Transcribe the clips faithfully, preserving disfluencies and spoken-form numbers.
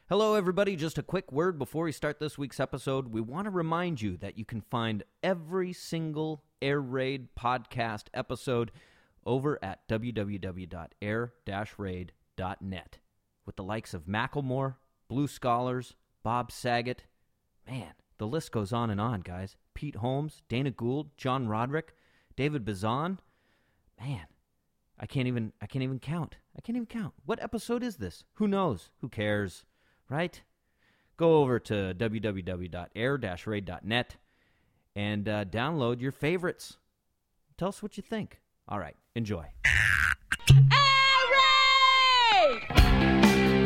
Hello, everybody. Just a quick word before we start this week's episode. We want to remind you that you can find every single Air Raid podcast episode over at w w w dot air dash raid dot net with the likes of Macklemore, Blue Scholars, Bob Saget. Man, the list goes on and on, guys. Pete Holmes, Dana Gould, John Roderick, David Bazan. Man, I can't even I can't even count. I can't even count. What episode is this? Who knows? Who cares? Right? Go over to w w w dot air dash raid dot net and uh, download your favorites. Tell us what you think. All right, enjoy. Air Raid!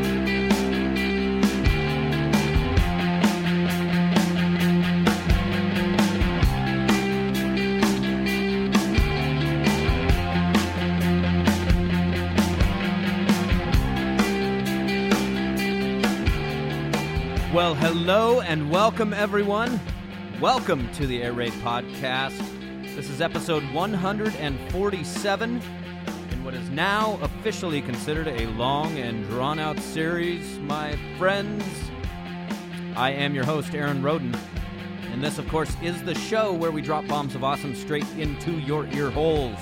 Well, hello and welcome, everyone. Welcome to the Air Raid Podcast. This is episode one hundred forty-seven in what is now officially considered a long and drawn-out series, my friends. I am your host, Aaron Roden, and this, of course, is the show where we drop bombs of awesome straight into your ear holes.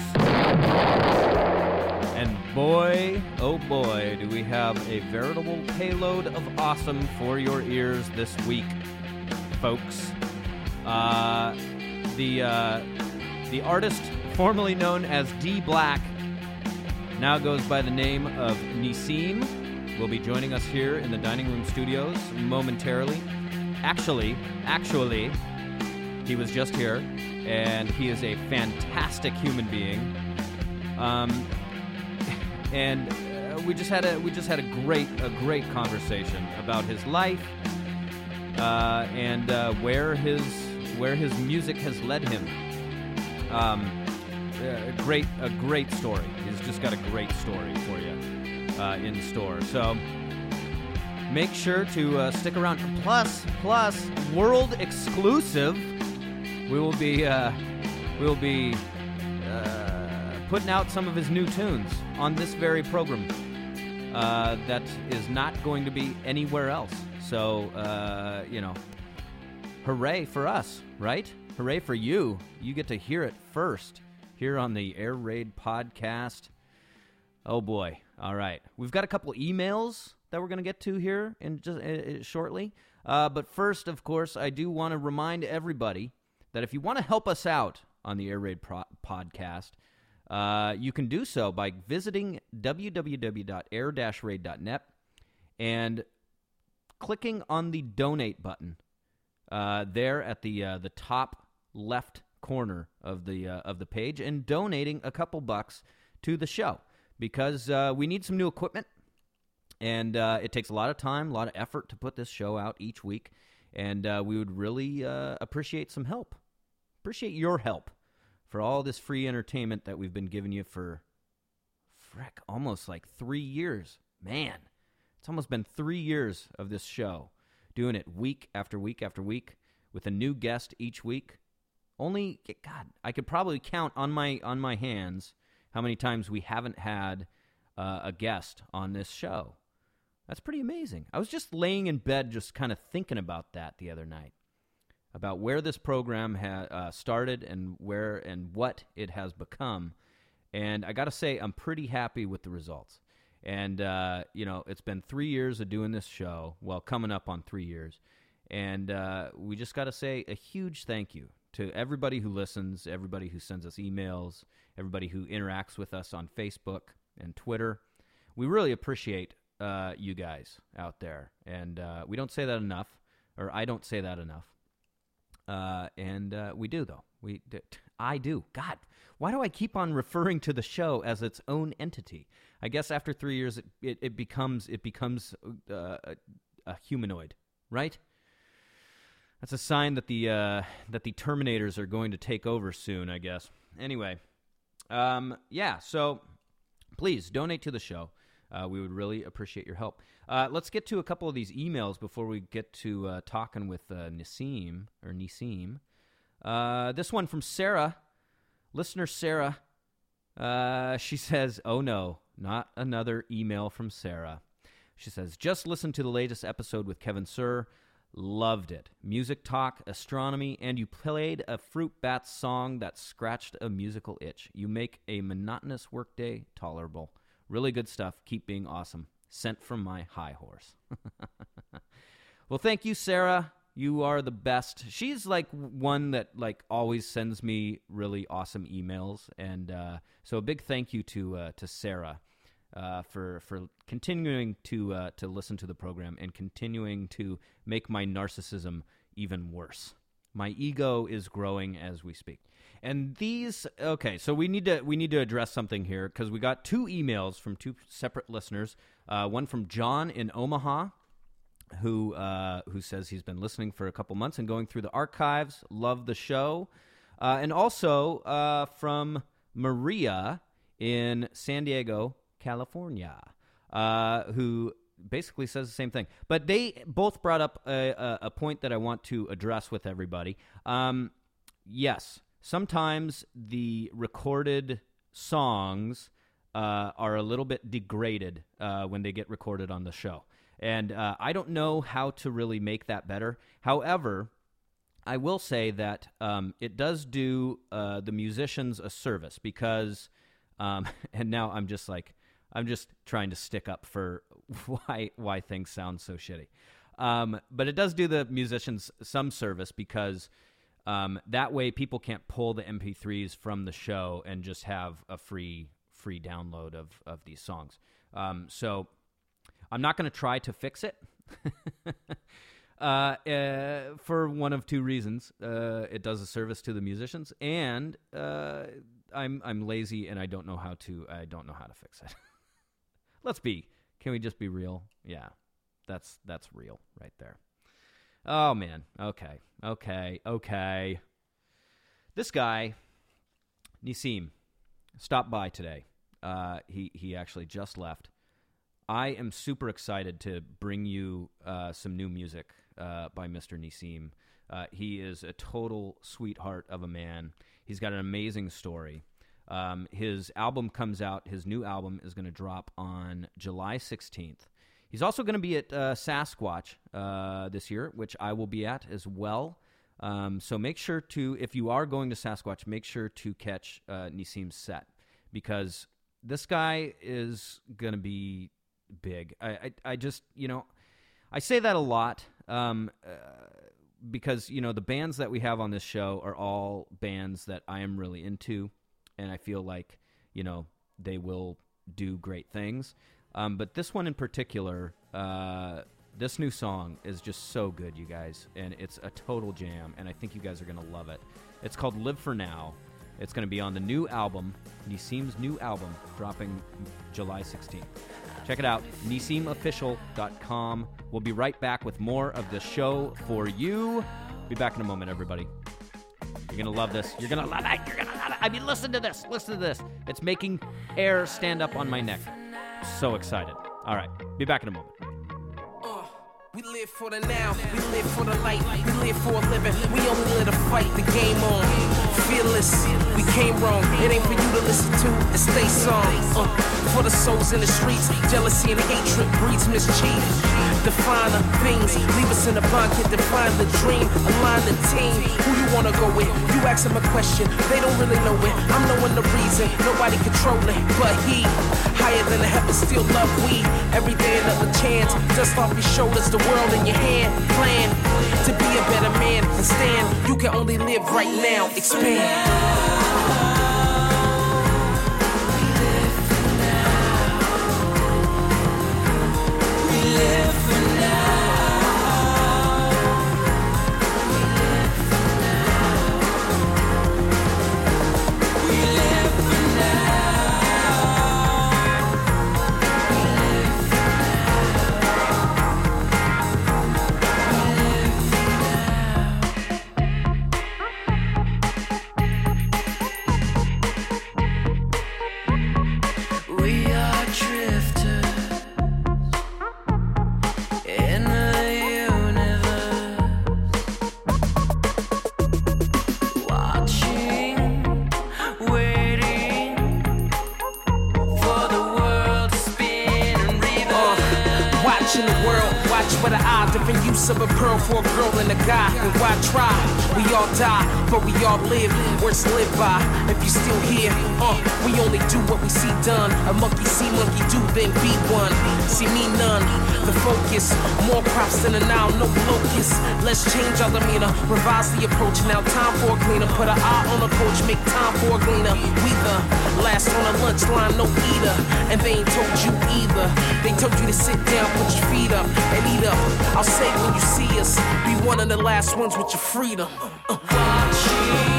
And boy, oh boy, do we have a veritable payload of awesome for your ears this week, folks. Uh, the uh, the artist formerly known as D Black now goes by the name of Nissim. Will be joining us here in the dining room studios momentarily. Actually, actually, he was just here, and he is a fantastic human being. Um. And uh, we just had a we just had a great a great conversation about his life uh, and uh, where his where his music has led him. Um, a great a great story. He's just got a great story for you uh, in store. So make sure to uh, stick around. Plus plus world exclusive. We will be uh, we will be. Uh, putting out some of his new tunes on this very program uh, that is not going to be anywhere else. So, uh, you know, hooray for us, right? Hooray for you. You get to hear it first here on the Air Raid Podcast. Oh, boy. All right. We've got a couple emails that we're going to get to here in just uh, shortly. Uh, but first, of course, I do want to remind everybody that if you want to help us out on the Air Raid Pro- Podcast, Uh, you can do so by visiting w w w dot air dash raid dot net and clicking on the donate button uh, there at the uh, the top left corner of the uh, of the page and donating a couple bucks to the show because uh, we need some new equipment and uh, it takes a lot of time, a lot of effort to put this show out each week, and uh, we would really uh, appreciate some help. Appreciate your help. For all this free entertainment that we've been giving you for, frick, almost like three years. Man, it's almost been three years of this show, doing it week after week after week with a new guest each week. Only, God, I could probably count on my on my hands how many times we haven't had uh, a guest on this show. That's pretty amazing. I was just laying in bed just kind of thinking about that the other night, about where this program ha- uh, started and where and what it has become. And I got to say, I'm pretty happy with the results. And, uh, you know, it's been three years of doing this show, well, coming up on three years. And uh, we just got to say a huge thank you to everybody who listens, everybody who sends us emails, everybody who interacts with us on Facebook and Twitter. We really appreciate uh, you guys out there. And uh, we don't say that enough, or I don't say that enough. Uh, and uh, we do, though. We, d- I do. God, why do I keep on referring to the show as its own entity? I guess after three years, it it, it becomes it becomes uh, a, a humanoid, right? That's a sign that the uh, that the Terminators are going to take over soon, I guess. Anyway, um, yeah. So please donate to the show. Uh, we would really appreciate your help. Uh, let's get to a couple of these emails before we get to uh, talking with uh, Nissim, or Nissim. Uh, this one from Sarah, listener Sarah. Uh, she says, oh no, not another email from Sarah. She says, just listened to the latest episode with Kevin Sir. Loved it. Music talk, astronomy, and you played a Fruit Bats song that scratched a musical itch. You make a monotonous workday tolerable. Really good stuff. Keep being awesome. Sent from my high horse. Well, thank you, Sarah. You are the best. She's like one that like always sends me really awesome emails, and uh, so a big thank you to uh, to Sarah uh, for for continuing to uh, to listen to the program and continuing to make my narcissism even worse. My ego is growing as we speak. And these, okay, so we need to we need to address something here because we got two emails from two separate listeners. Uh, one from John in Omaha, who uh, who says he's been listening for a couple months and going through the archives. Love the show. Uh, and also uh, from Maria in San Diego, California, uh, who basically says the same thing. But they both brought up a, a, a point that I want to address with everybody. Um, yes, sometimes the recorded songs uh, are a little bit degraded uh, when they get recorded on the show. And uh, I don't know how to really make that better. However, I will say that um, it does do uh, the musicians a service because, um, and now I'm just like, I'm just trying to stick up for why why things sound so shitty. Um, but it does do the musicians some service because um, that way people can't pull the M P threes from the show and just have a free free download of, of these songs. Um, so I'm not going to try to fix it uh, uh, for one of two reasons. Uh, it does a service to the musicians, and uh, I'm I'm lazy and I don't know how to I don't know how to fix it. Let's be. Can we just be real? Yeah, that's that's real right there. Oh man. Okay. Okay. Okay. This guy, Nisim, stopped by today. Uh, he he actually just left. I am super excited to bring you uh, some new music uh, by Mister Nisim. Uh, he is a total sweetheart of a man. He's got an amazing story. Um, his album comes out, his new album is going to drop on July sixteenth. He's also going to be at uh, Sasquatch uh, this year, which I will be at as well. Um, so make sure to, if you are going to Sasquatch, make sure to catch uh, Nisim's set because this guy is going to be big. I, I, I just, you know, I say that a lot um, uh, because, you know, the bands that we have on this show are all bands that I am really into, and I feel like, you know, they will do great things. Um, but this one in particular, uh, this new song is just so good, you guys, and it's a total jam, and I think you guys are going to love it. It's called Live For Now. It's going to be on the new album, Nisim's new album, dropping July sixteenth. Check it out, nisim official dot com. We'll be right back with more of the show for you. Be back in a moment, everybody. You're going to love this. You're going to love it. You're going to love it. I mean, listen to this. Listen to this. It's making hair stand up on my neck. So excited. All right. Be back in a moment. We live for the now, we live for the light, we live for a living, we only live to fight the game on. Fearless, we came wrong, it ain't for you to listen to and stay song. Uh, for the souls in the streets, jealousy and hatred breeds mischief. Define the things, leave us in a bond, can define the dream, align the team. Who you wanna go with? You ask them a question, they don't really know it. I'm knowing the reason, nobody controlling, but he higher than the heavens, still love we. Every day another chance, dust off your shoulders, the world in your hand. Plan to be a better man and stand. You can only live right now. Expand. But the odd different use of a pearl for a girl and a guy. And why try? We all die, but we all live. Words live by. If you still here, uh, we only do what we see done. A monkey see, monkey do, then be one. See me none. The focus, more props than a now, no locus. Let's change our demeanor, revise the approach. Now time for a cleaner. Put an eye on the coach, make time for a gleaner. We the last on the lunch line, no eater. And they ain't told you either. They told you to sit down, put your feet up, and eat up. I'll say when you see us, be one of the last ones with your freedom. Uh. Watching.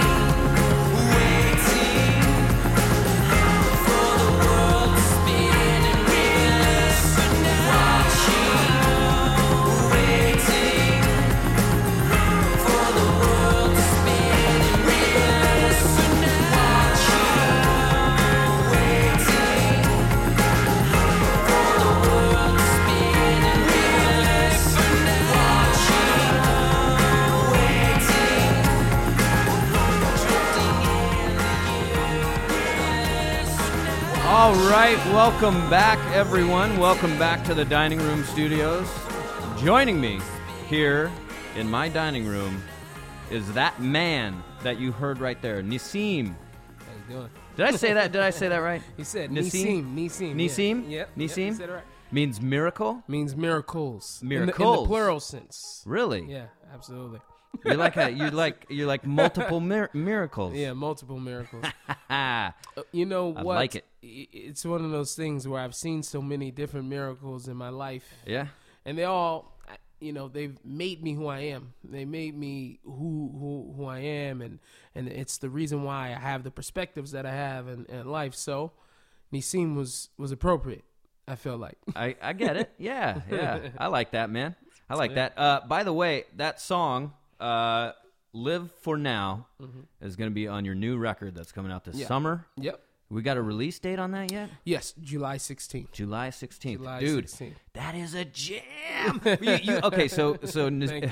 All right, welcome back, everyone. Welcome back to the Dining Room Studios. Joining me here in my dining room is that man that you heard right there, Nissim. How you doing? Did I say that? Did I say that right? He said Nissim. Nissim. Nissim. Nissim? Yeah. Yep. Nissim? Yep, you said it right. Means miracle? Means miracles. Miracles. In the, in the plural sense. Really? Yeah, absolutely. You're like a, you're like you're like multiple mir- miracles. Yeah, multiple miracles. Ah, Uh, you know I what? like it. I- It's one of those things where I've seen so many different miracles in my life. yeah. And they all, you know, they've made me who I am. They made me who who who I am, and and it's the reason why I have the perspectives that I have in, in life. So, Nissim was was appropriate. I feel like. I, I get it. Yeah, yeah. I like that, man. I like that. Uh, by the way, that song, uh, Live for Now, mm-hmm. is going to be on your new record that's coming out this Yeah. summer. Yep. We got a release date on that yet? Yes, July sixteenth. July sixteenth. July Dude, sixteenth. that is a jam. you, you, okay, so so Nis- Thank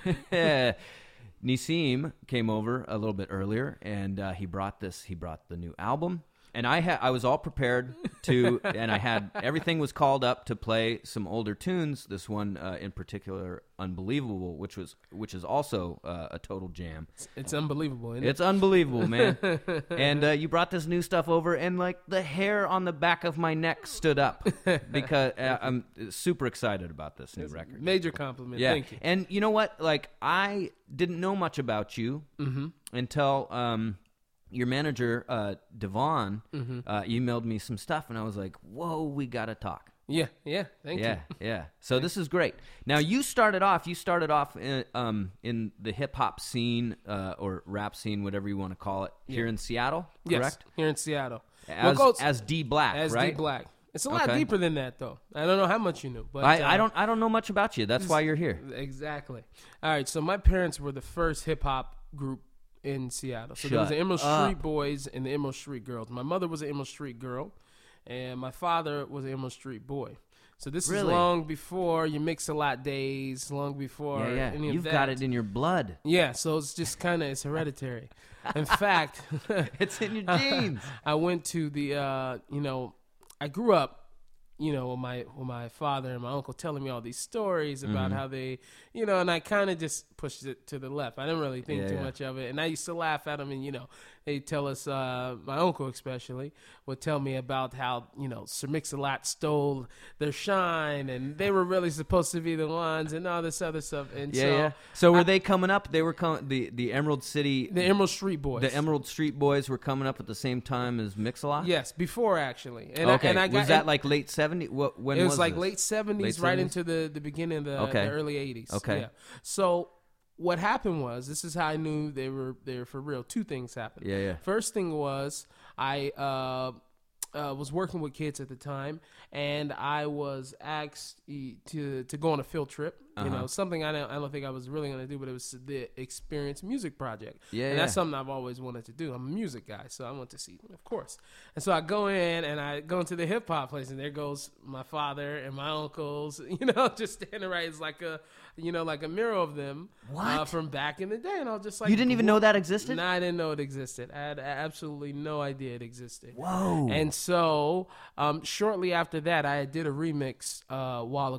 Nissim came over a little bit earlier, and uh, he brought this. He brought the new album, and I had I was all prepared to, and I had everything was called up to play some older tunes. This one uh, in particular, Unbelievable, which was which is also uh, a total jam. It's, it's unbelievable, isn't It's unbelievable, man. And uh, you brought this new stuff over, and like the hair on the back of my neck stood up because uh, I'm super excited about this new it? record. Major compliment. Yeah, Thank you. and you know what? Like I didn't know much about you Mm-hmm. until um, your manager uh, Devon Mm-hmm. uh, emailed me some stuff, and I was like, "Whoa, we gotta talk." Yeah, yeah. Thank yeah, you. yeah. So this is great. Now you started off. You started off in, um, in the hip hop scene uh, or rap scene, whatever you want to call it, here in Seattle. Yes, Correct? here in Seattle. As Well, Coach, as D Black, as right? D Black. It's a lot Okay. deeper than that, though. I don't know how much you knew, but I, uh, I don't. I don't know much about you. That's why you're here. Exactly. All right. So my parents were the first hip hop group in Seattle. So there was Shut the Emerald up. Street Boys and the Emerald Street Girls. My mother was an Emerald Street girl, and my father was an Emerald Street boy. So this Really? is long before your Mix-a-Lot days, long before Yeah, yeah. any of You've that. got it in your blood. Yeah, so it's just kind of it's hereditary. In fact, It's in your genes. I went to the uh, you know, I grew up, you know, with my with my father and my uncle telling me all these stories about Mm-hmm. how they, you know, and I kind of just pushed it to the left. I didn't really think Yeah, too yeah. much of it, and I used to laugh at them. And you know, they tell us, uh, my uncle especially would tell me about how you know Sir Mix-a-Lot stole their shine, and they were really supposed to be the ones, and all this other stuff. And Yeah, so yeah. So were I- they coming up? They were coming. The the Emerald City, the Emerald Street Boys, the Emerald Street Boys were coming up at the same time as Mix-a-Lot. yes, before actually, and Okay. I, and I got was that and- like late seventies? What when it was, was like this? late seventies, Late right seventies? into the, the beginning of the, Okay. the early eighties. Okay. Yeah. So what happened was, this is how I knew they were they were for real. Two things happened. Yeah, yeah. First thing was I uh, uh, was working with kids at the time, and I was asked e- to to go on a field trip. You Uh-huh. know, something I don't, I don't think I was really going to do, but it was the Experience Music Project. Yeah, and that's yeah. something I've always wanted to do. I'm a music guy, so I want to see, of course. And so I go in and I go into the hip hop place, and there goes my father and my uncles, you know, just standing right. It's like a, you know, like a mirror of them Uh, What? from back in the day. And I was just like, You didn't even know that existed? No, I didn't know it existed. I had absolutely no idea it existed. Whoa. And so, um, shortly after that, I did a remix uh, a while ago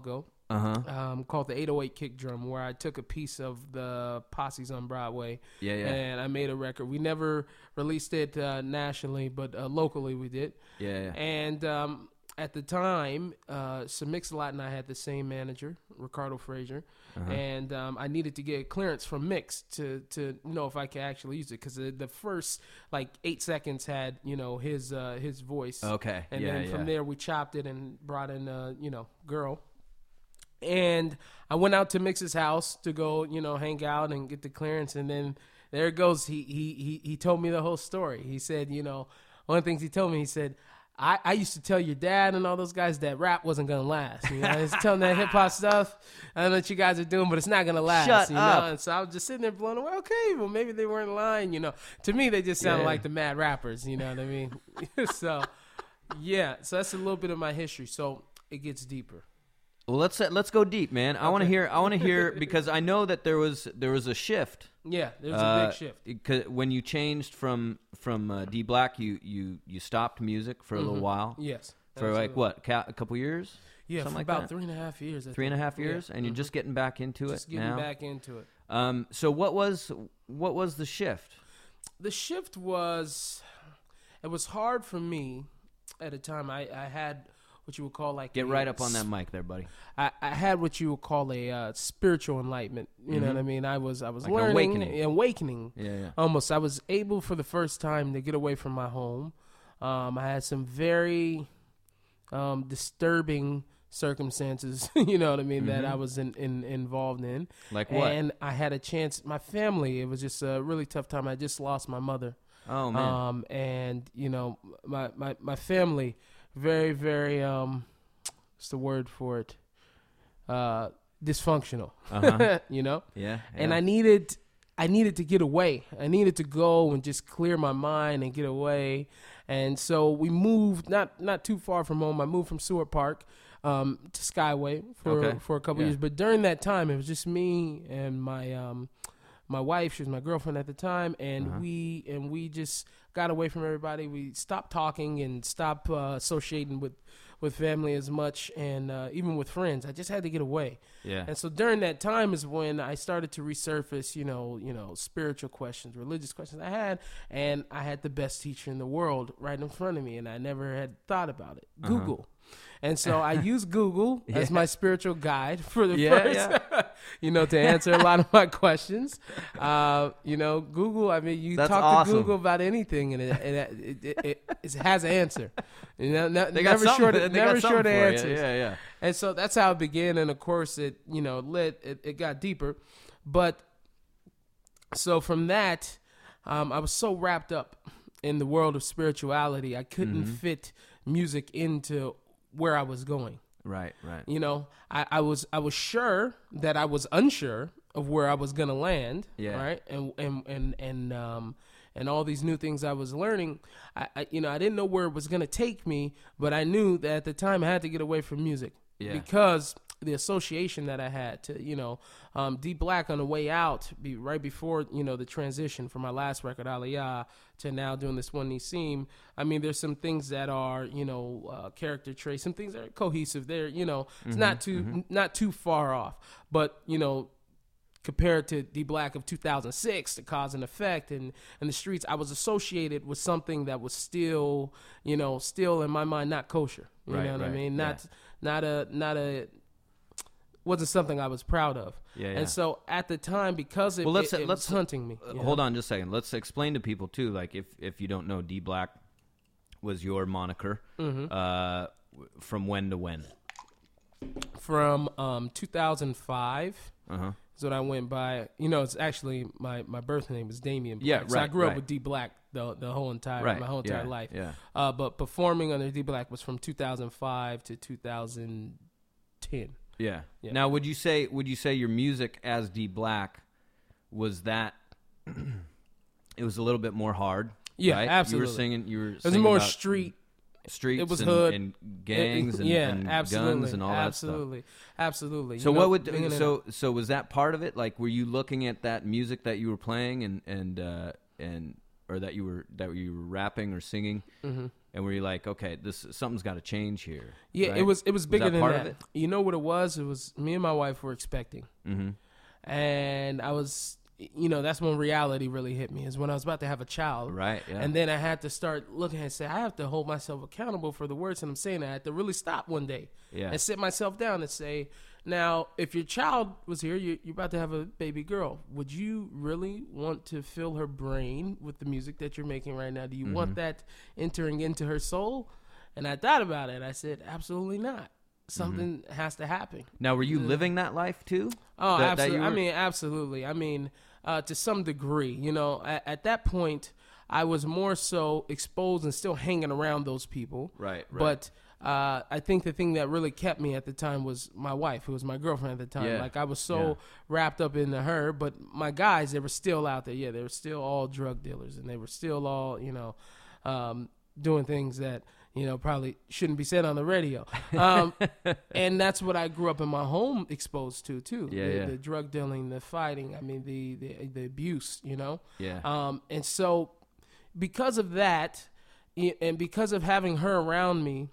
Uh-huh. um, called the eight oh eight Kick Drum, where I took a piece of the Posses on Broadway. Yeah, yeah. And I made a record. We never released it uh, nationally, but uh, locally we did. Yeah, yeah. And um, at the time, uh, so Mix-a-Lot and I had the same manager, Ricardo Frazier, Uh-huh. and um, I needed to get clearance from Mix to to know if I could actually use it, because the, the first like eight seconds had you know his uh, his voice. Okay. And yeah, then yeah. from there we chopped it and brought in uh, you know girl. And I went out to Mix's house to go you know hang out and get the clearance, and then there it goes. He he he he told me the whole story. He said you know one of the things he told me, he said, I, I used to tell your dad and all those guys that rap wasn't going to last. You know, I was telling that hip-hop stuff. I don't know what you guys are doing, but it's not going to last. Shut you know? up. And so I was just sitting there blown away. Okay, well, maybe they weren't lying, you know. To me, they just sounded Yeah. like the mad rappers, you know what I mean? So, yeah. So that's a little bit of my history. So it gets deeper. Well, let's let's go deep, man. I want to Okay. hear. I want to hear because I know that there was there was a shift. Yeah, there's a uh, big shift. 'cause when you changed from from uh, D Black, you, you you stopped music for a little while. Yes. For like absolutely. what, ca- a couple years? Yeah, something for like about that? three and a half years. I Three and a think. half years, Yeah. and you're Mhm. just getting back into Just it getting now. back into it. Um. So what was what was the shift? The shift was, it was hard for me at a time. I, I had what you would call like Get a, right up on that mic, there, buddy. I, I had what you would call a uh, spiritual enlightenment. You know what I mean? I was I was Like an learning, awakening. awakening. Yeah, yeah. Almost, I was able for the first time to get away from my home. Um, I had some very um, disturbing circumstances. You know what I mean? That I was in, in involved in. Like what? And I had a chance. My family. It was just a really tough time. I just lost my mother. Oh man. Um, and you know, my, my, my family, very, very, um, what's the word for it? Uh, dysfunctional, Uh-huh. you know? yeah, And yeah. I needed, I needed to get away. I needed to go and just clear my mind and get away. And so we moved, not, not too far from home. I moved from Seward Park, um, to Skyway for, Okay. for a couple Yeah. years. But during that time, it was just me and my, um, my wife. She was my girlfriend at the time, and Uh-huh. we and we just got away from everybody. We stopped talking and stopped uh, associating with, with family as much, and uh, even with friends. I just had to get away. yeah. And so during that time is when I started to resurface, you know, you know, spiritual questions, religious questions I had, and I had the best teacher in the world right in front of me, and I never had thought about it. Uh-huh. Google. And so I use Google as Yeah. my spiritual guide for the Yeah, first, you know, to answer a lot of my questions. Uh, you know, Google, I mean, you That's talk awesome. to Google about anything, and it, it, it, it, it has an answer. You know, no, They got never something- short, they got never something short for you. answers. Yeah, yeah. And so that's how it began. And of course, it, you know, lit, it, it got deeper. But so from that, um, I was so wrapped up in the world of spirituality, I couldn't Mm-hmm. fit music into where I was going. Right, right. You know, I, I was I was sure that I was unsure of where I was gonna land. Yeah. Right. And and and and um and all these new things I was learning. I, I you know I didn't know where it was gonna take me, but I knew that at the time I had to get away from music. Yeah. Because the association that I had to, you know, um, D Black on the way out, be right before, you know, the transition from my last record, Aliyah, to now doing this one, Nisim. I mean, there's some things that are, you know, uh, character traits, some things that are cohesive. They're, you know, it's not too, not too far off. But, you know, compared to D Black of two thousand six, the Cause and Effect, and, and the Streets, I was associated with something that was still, you know, still in my mind, not kosher. You Right, know what right, I mean? yeah. Not, not a, not a, wasn't something I was proud of. Yeah, yeah. And so at the time, because it, Well, let's- it, it let's- was hunting me. Uh, you Hold know? on just a second. Let's explain to people too. Like if if you don't know, D Black was your moniker. Mm-hmm. Uh, w- from when to when? From um, two thousand five Uh huh. is what I went by. You know, it's actually my, my birth name is Damian Black. Yeah, So I right, grew up right. with D Black the the whole entire Right. my whole entire yeah, life. Yeah. Uh, but performing under D Black was from two thousand five to two thousand ten. Yeah. Yeah. Now, would you say would you say your music as D Black was that? It was a little bit more hard. Yeah, right? absolutely. You were singing. You were. It was singing more about street. streets. it was and, hood. and gangs It- and, yeah, and absolutely, guns and all absolutely, absolutely. that stuff. So You what know, would being in a- so so was that part of it? Like, were you looking at that music that you were playing and and uh, and or that you were that you were rapping or singing, Mhm. And were you like, okay, this something's got to change here? Yeah, right? it was it was bigger that than part that. of it? You know what it was? It was me and my wife were expecting, Mm-hmm. and I was, you know, that's when reality really hit me. Is when I was about to have a child, Right. Yeah. and then I had to start looking and say, I have to hold myself accountable for the words that I'm saying. I had to really stop one day Yeah. and sit myself down and say, now, if your child was here, you, you're about to have a baby girl. Would you really want to fill her brain with the music that you're making right now? Do you Mm-hmm. want that entering into her soul? And I thought about it. I said, absolutely not. Something Mm-hmm. has to happen. Now, were you living that life too? Oh, That- that absolutely. you I were- mean, absolutely. I mean, uh, to some degree, you know, at, at that point, I was more so exposed and still hanging around those people. Right, right. But uh, I think the thing that really kept me at the time was my wife, who was my girlfriend at the time. Yeah, Like, I was so yeah. wrapped up into her. But my guys, they were still out there. Yeah, they were still all drug dealers, and they were still all, you know, um, doing things that, you know, probably shouldn't be said on the radio. Um, and that's what I grew up in my home exposed to, too. Yeah, the, yeah. the drug dealing, the fighting, I mean, the, the, the abuse, you know? Yeah. Um, and so because of that, y- and because of having her around me,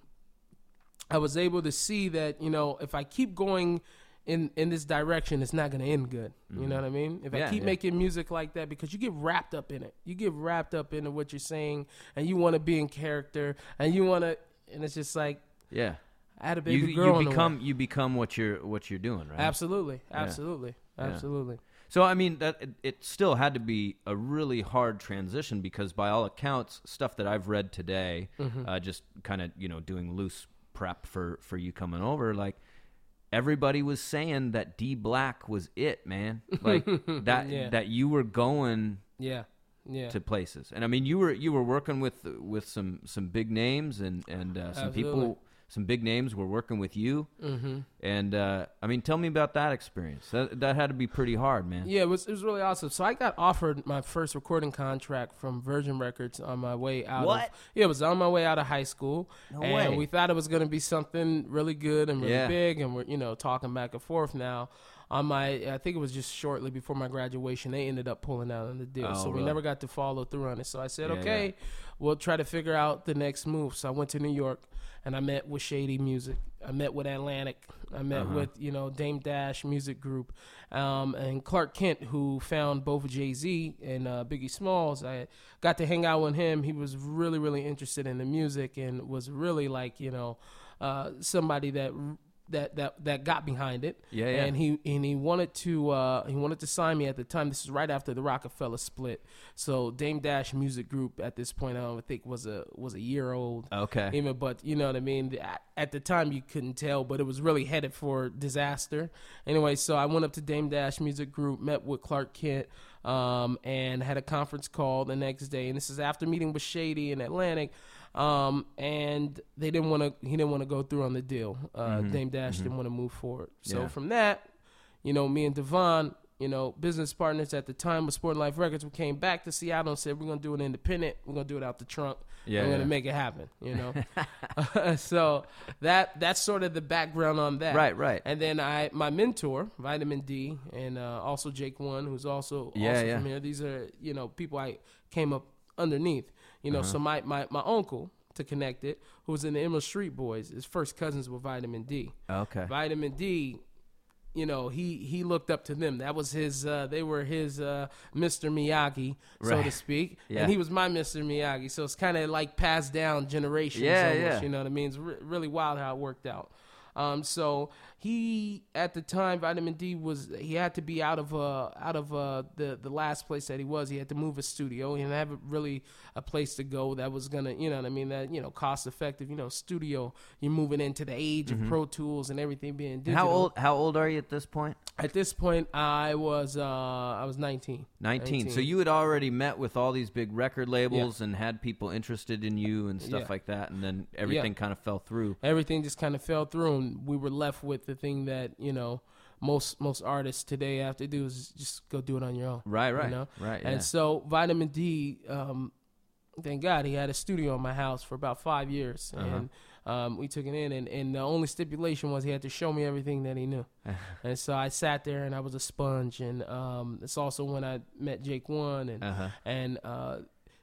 I was able to see that, you know, if I keep going in, in this direction, it's not going to end good. You know what I mean? If Yeah, I keep yeah. making music like that, because you get wrapped up in it. You get wrapped up into what you're saying, and you want to be in character, and you want to, and it's just like, yeah. I had a baby You, girl you on the become way. you become what you're what you're doing, right? Absolutely. Absolutely. Absolutely. So I mean that it, it still had to be a really hard transition because by all accounts, stuff that I've read today, Mm-hmm. uh, just kind of you know doing loose prep for for you coming over, like everybody was saying that D Black was it, man. Like that Yeah. that you were going Yeah. Yeah. to places, and I mean you were you were working with with some some big names and and uh, some Absolutely. people. Some big names were working with you, mm-hmm. and uh, I mean, tell me about that experience. That that had to be pretty hard, man. Yeah, it was it was really awesome. So I got offered my first recording contract from Virgin Records on my way out. What? Of, yeah, it was on my way out of high school, No and way. we thought it was going to be something really good and really Yeah. big, and we're you know talking back and forth now. On my, I think it was just shortly before my graduation, they ended up pulling out on the deal, Oh, so we really? never got to follow through on it. So I said, Yeah, okay, yeah. we'll try to figure out the next move. So I went to New York, and I met with Shady Music. I met with Atlantic. I met Uh-huh. with, you know, Dame Dash Music Group, um, and Clark Kent, who found both Jay-Z and uh, Biggie Smalls. I got to hang out with him. He was really, really interested in the music and was really like, you know, uh, somebody that that that that got behind it. Yeah, yeah. And he and he wanted to uh, he wanted to sign me at the time. This is right after the Rockefeller split. So Dame Dash Music Group at this point, I don't think was a was a year old. Okay. Even, but you know what I mean. At- At the time, you couldn't tell, but it was really headed for disaster. Anyway, so I went up to Dame Dash Music Group, met with Clark Kent, um, and had a conference call the next day. And this is after meeting with Shady and Atlantic. Um, and they didn't want to. He didn't want to go through on the deal. Uh, Dame Dash didn't want to move forward. So Yeah. from that, you know, me and Devon, you know, business partners at the time with Sport Life Records, we came back to Seattle and said, we're going to do it independent. We're going to do it out the trunk. Yeah, We're going yeah. to make it happen, you know? So that that's sort of the background on that. Right, right. And then I, my mentor, Vitamin D, and uh, also Jake One, who's also, Yeah, also yeah. from here. These are, you know, people I came up underneath, you know, Uh-huh. so my, my, my uncle, to connect it, who was in the Emerald Street Boys, is first cousins with Vitamin D. Okay. Vitamin D, you know, he he looked up to them. That was his. Uh, they were his uh, Mister Miyagi, so Right. to speak, Yeah. and he was my Mister Miyagi. So it's kind of like passed down generations. Yeah, almost, yeah. You know what I mean? It's re- really wild how it worked out. Um, so he at the time, Vitamin D was he had to be out of uh out of uh the the last place that he was. He had to move his studio. He didn't have really a place to go that was gonna, you know what I mean, that you know cost effective. You know, studio. You're moving into the age of Pro Tools and everything being digital. How old how old are you at this point? At this point, I was uh, I was nineteen. nineteen. So you had already met with all these big record labels and had people interested in you and stuff Yeah. like that, and then everything kind of fell through. Everything just kind of fell through, and we were left with the thing that you know most most artists today have to do is just go do it on your own. Right, right, You know? right, yeah. And so Vitamin D, um, thank God, he had a studio in my house for about five years, Uh-huh. and um, we took it in, and, and the only stipulation was he had to show me everything that he knew. And so I sat there, and I was a sponge, and um, it's also when I met Jake One, and Uh-huh. and uh,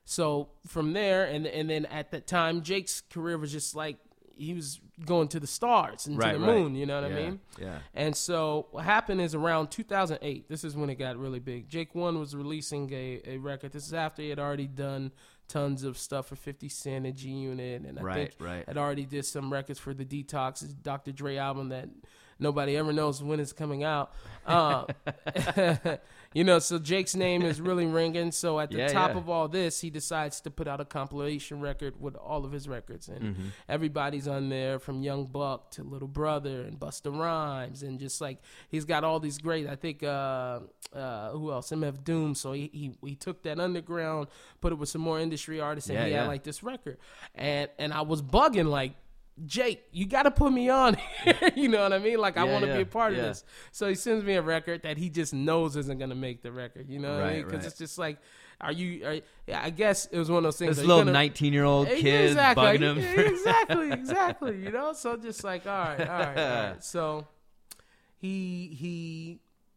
so from there, and and then at that time, Jake's career was just like he was going to the stars and Right, to the right. moon. You know what Yeah, I mean? yeah. And so what happened is around two thousand eight, this is when it got really big. Jake One was releasing a, a record. This is after he had already done tons of stuff for fifty Cent and G Unit, and I Right, think right. had already did some records for the Detox, his Doctor Dre album that nobody ever knows when it's coming out. Uh, you know, so Jake's name is really ringing. So at the Yeah, top yeah. of all this, he decides to put out a compilation record with all of his records, and Mm-hmm. everybody's on there from Young Buck to Little Brother and Busta Rhymes, and just like he's got all these great. I think uh, uh, who else? M F Doom. So he, he he took that underground, put it with some more industry artists, and Yeah, he yeah. had like this record, and and I was bugging like, Jake, you got to put me on here. You know what I mean? Like, I Yeah, want to yeah, be a part yeah. of this. So he sends me a record that he just knows isn't going to make the record. You know what I Right, mean? Because right. it's just like, are you, are, yeah, I guess it was one of those things. This are you little gonna- nineteen-year-old Yeah, kid exactly. bugging him. Yeah, exactly, exactly. You know? So just like, all right, all right, all right. So he, he,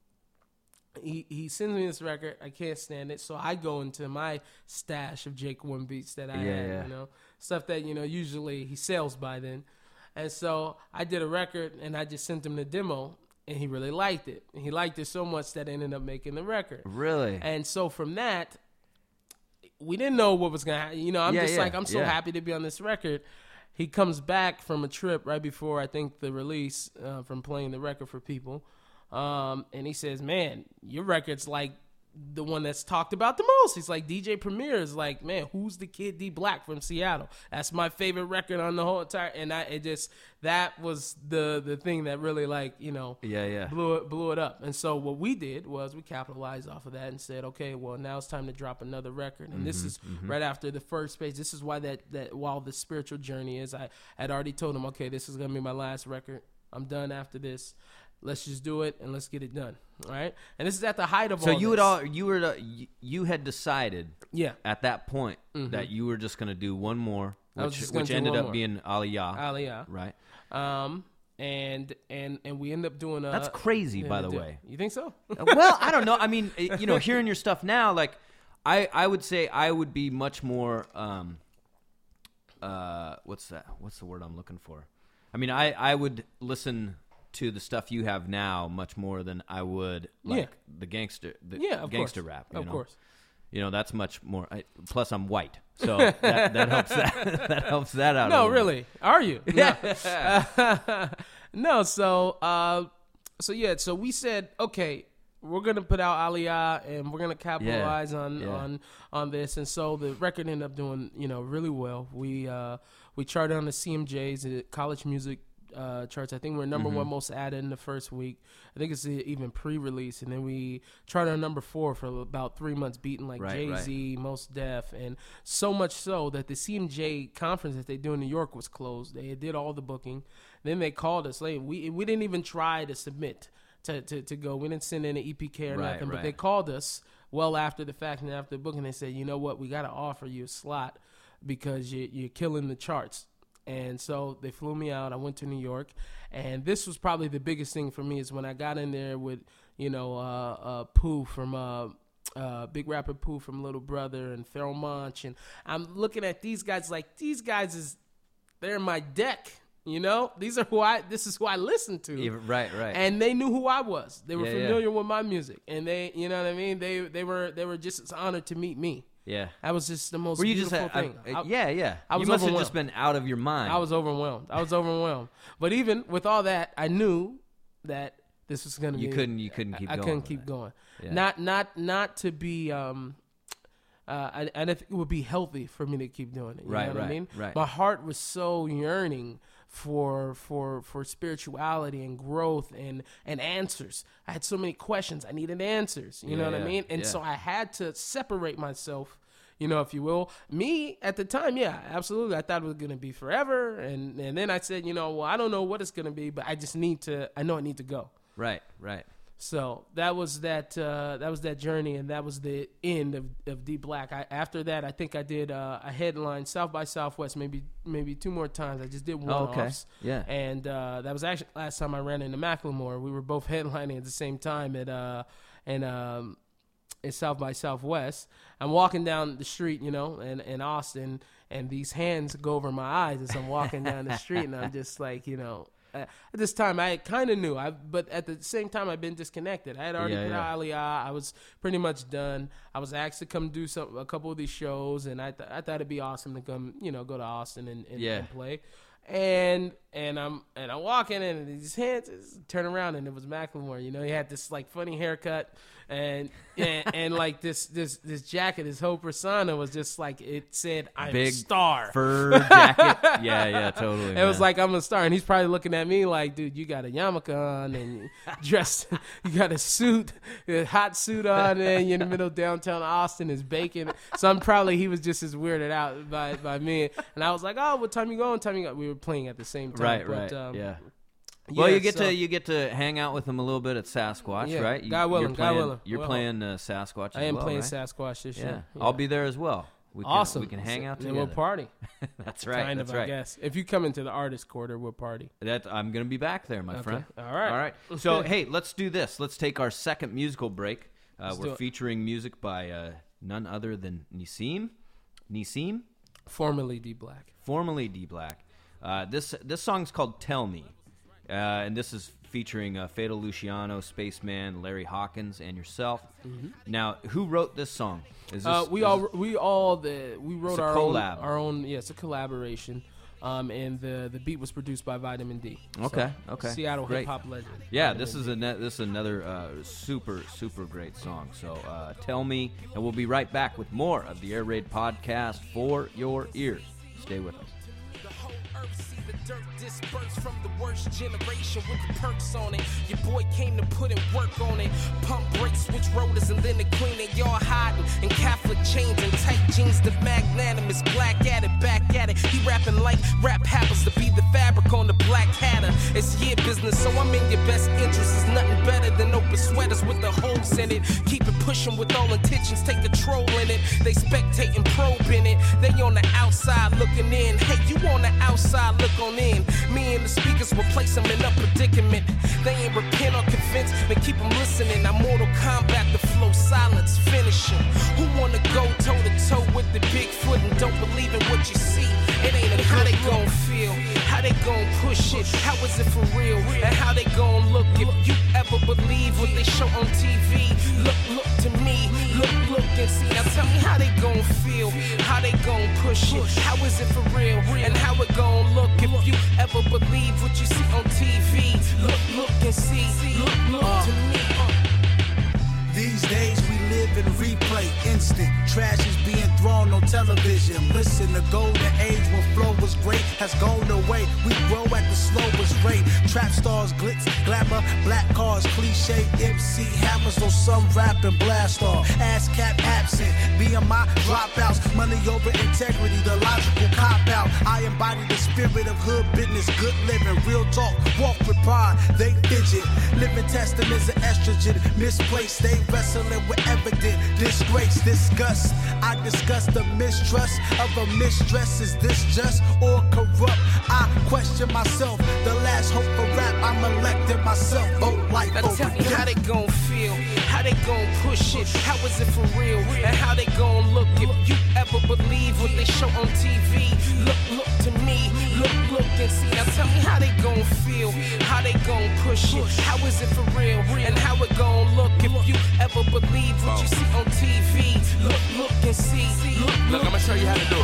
he he sends me this record. I can't stand it, so I go into my stash of Jake One beats that I Yeah, had, yeah. you know, stuff that you know usually he sells by then. And so I did a record, and I just sent him the demo, and he really liked it. And he liked it so much that I ended up making the record. Really? And so from that, we didn't know what was gonna happen. You know, I'm Yeah, just yeah, like, I'm so yeah. happy to be on this record. He comes back from a trip right before I think the release uh, from playing the record for people. Um, and he says, man, your record's like the one that's talked about the most. He's like, D J Premier is like, man, who's the kid D Black from Seattle? That's my favorite record on the whole entire. And I, it just, that was the, the thing that really like, you know, Yeah, yeah. blew it, blew it up. And so what we did was we capitalized off of that and said, okay, well, now it's time to drop another record. And this is right after the first page. This is why that, that while the spiritual journey is, I had already told him, okay, this is going to be my last record. I'm done after this. Let's just do it and let's get it done. All right. And this is at the height of So all you this. had all you were uh, you, you had decided Yeah. at that point that you were just going to do one more, I was which just gonna which do ended one up more. being Aliyah, Aliyah. right? Um, and, and, and we end up doing a. That's crazy, yeah, by the do- way. You think so? Well, I don't know. I mean, it- you know, hearing your stuff now, like, I, I would say I would be much more, um, uh, what's that? What's the word I'm looking for? I mean, I, I would listen to the stuff you have now much more than I would, like, Yeah. the gangster, the Yeah, of gangster course. rap. You Of know? course. You know, that's much more. I, plus, I'm white, so that, that helps that that helps that out. a No, little bit. really. Are you? No. no, so uh so yeah, so we said, okay, we're gonna put out Aliyah and we're gonna capitalize on, yeah. on on this. And so the record ended up doing, you know, really well. We uh we charted on the C M Js, the college music uh charts. I think we're number Mm-hmm. one most added in the first week. I think it's even pre-release, and then we charted on number four for about three months, beating like Right, right. Jay-Z, Most Def, and so much so that the C M J conference that they do in New York was closed. They did all the booking. Then they called us late. We we didn't even try to submit to, to, to go. We didn't send in an E P K or Right, nothing, but right. they called us well after the fact and after the booking. They said, you know what, we got to offer you a slot because you, you're killing the charts. And so they flew me out. I went to New York, and this was probably the biggest thing for me is when I got in there with, you know, uh, uh, Pooh from uh, uh, Big Rapper Pooh from Little Brother and Pharoah Monch, and I'm looking at these guys like these guys is they're in my deck. You know, these are who I. This is who I listen to. Yeah, right, right. And they knew who I was. They were Yeah, yeah. familiar with my music, and they, you know what I mean. They they were they were just as honored to meet me. yeah. That was just the most Were you just beautiful I- thing. I- I- yeah, yeah. I was you must have overwhelmed. just been out of your mind. I was overwhelmed. I was overwhelmed. But even with all that, I knew that this was going to be. You couldn't. You couldn't keep I, I going. couldn't with keep it. going. Yeah. Not not not to be. Um, uh, I, I didn't think it would be healthy for me to keep doing it. You Right, know what right, I mean? right. My heart was so yearning for for for spirituality and growth and and answers. I had so many questions. I needed answers. You know Yeah, what I yeah, mean? And yeah. so I had to separate myself. You know, if you will. Me, at the time, yeah, absolutely. I thought it was going to be forever. And, and then I said, you know, well, I don't know what it's going to be, but I just need to, I know I need to go. Right, right. So that was that, uh, that was that journey, and that was the end of, of D Black. I, after that, I think I did uh, a headline, South by Southwest, maybe maybe two more times. I just did one-offs. Oh, okay. Yeah. And uh, that was actually last time I ran into Macklemore. We were both headlining at the same time at, uh, and, um, at South by Southwest. I'm walking down the street, you know, in, in Austin, and these hands go over my eyes as I'm walking down the street, and I'm just like, you know, at this time I kind of knew, I but at the same time I've been disconnected. I had already Yeah, put yeah. out Aliyah. I was pretty much done. I was asked to come do some a couple of these shows, and I th- I thought it'd be awesome to come, you know, go to Austin and, and, Yeah. and play. And and I'm and I'm walking in, and his hands just turn around, and it was Macklemore. You know, he had this like funny haircut, and and, and like this this this jacket, his whole persona was just like, it said, "I'm Big a star." fur jacket. Yeah, yeah, totally. It was man. like, I'm a star, and he's probably looking at me like, dude, you got a yarmulke on, and you dressed, you got a suit, a hot suit on, and you're in the middle of downtown Austin, is baking. So I'm probably, he was just as weirded out by by me, and I was like, oh, what time you going? What time you go? We were playing at the same time, right, but, right, um, yeah. Well, yeah, you get so- to you get to hang out with him a little bit at Sasquatch, Yeah, right? You, God willing, you're God playing, willing. You're Well, playing uh, Sasquatch. As I am well, playing right? Sasquatch this Yeah. year. I'll be there as well. We can, Awesome. We can hang out And together. we'll party. That's right. Kind that's of, right. I guess. If you come into the artist quarter, we'll party. That I'm gonna be back there, my Okay. friend. All right. All right. So hey, let's do this. Let's take our second musical break. Uh, Let's do we're it. featuring music by uh, none other than Nissim, Nissim, Formerly D Black. formerly D Black. Uh, this this song's called "Tell Me," uh, and this is featuring uh, Fatal Luciano, Spaceman, Larry Hawkins, and yourself. Now, who wrote this song? Is this, Uh, we is all we all the we wrote It's a our collab. own our own yeah, it's a collaboration, um, and the the beat was produced by Vitamin D. Okay, So, okay, Seattle great. hip hop legend. Yeah, Vitamin this D. is a ne- this is another uh, super super great song. So uh, tell me, and we'll be right back with more of the Air Raid podcast for your ears. Stay with us. The whole earth see the dirt dispersed from the worst generation with the perks on it. Your boy came to put in work on it. Pump brakes, switch rotors, and then the queen and y'all hiding in Catholic chains and tight jeans. The magnanimous black at it, back at it. He rapping like rap happens to be the fabric on the black hatter. It's your business, so I'm in your best interest. It's nothing better than open sweaters with the holes in it. Keep it pushing with all intentions, take control in it. They spectating, probing it. They on the outside looking in. Hey, you on the outside, look on in. Me and the speakers will place them in a predicament. They ain't repent or convince, but keep them listening. I'm Mortal Kombat, the flow, silence, finishing. Who wanna go toe to toe with the Bigfoot and don't believe in what you see? It ain't a how they gon' feel, how they gon' push it, how is it for real, and how they gon' look. If you ever believe what they show on T V, look, look to me, look, look and see. Now tell me how they gon' feel, how they gon' push it, how is it for real, and how it gon' look. If you ever believe what you see on T V, look, look and see, look, look to me. These days we live in replay, instant. Trash is being thrown on television. Listen, the golden age when flow was great has gone away. We grow at the slowest rate. Trap stars, glitz, glamour, black cars, cliche, M C hammers on some rap and blast off. Ass cap absent, B M I dropouts, money over integrity, the logical cop out. I embody the spirit of hood business, good living, real talk, walk with pride. They fidget, living testaments of estrogen, misplaced. They wrestling with evident disgrace, disgust. I discuss the mistrust of a mistress. Is this just or corrupt? I question myself. The last hope for rap, I'm elected myself. Vote life Now over tell me how death. they gon' feel, how they gon' push it, how is it for real, and how they gon' look. If you ever believe what they show on T V, look, look to me, look, look and see. Now tell me how they gon' feel, how they gon' push it, how is it for real, and how it gon' look. If you ever believe what you see on T V, look, look and see, look, Look, I'm gonna show you how to do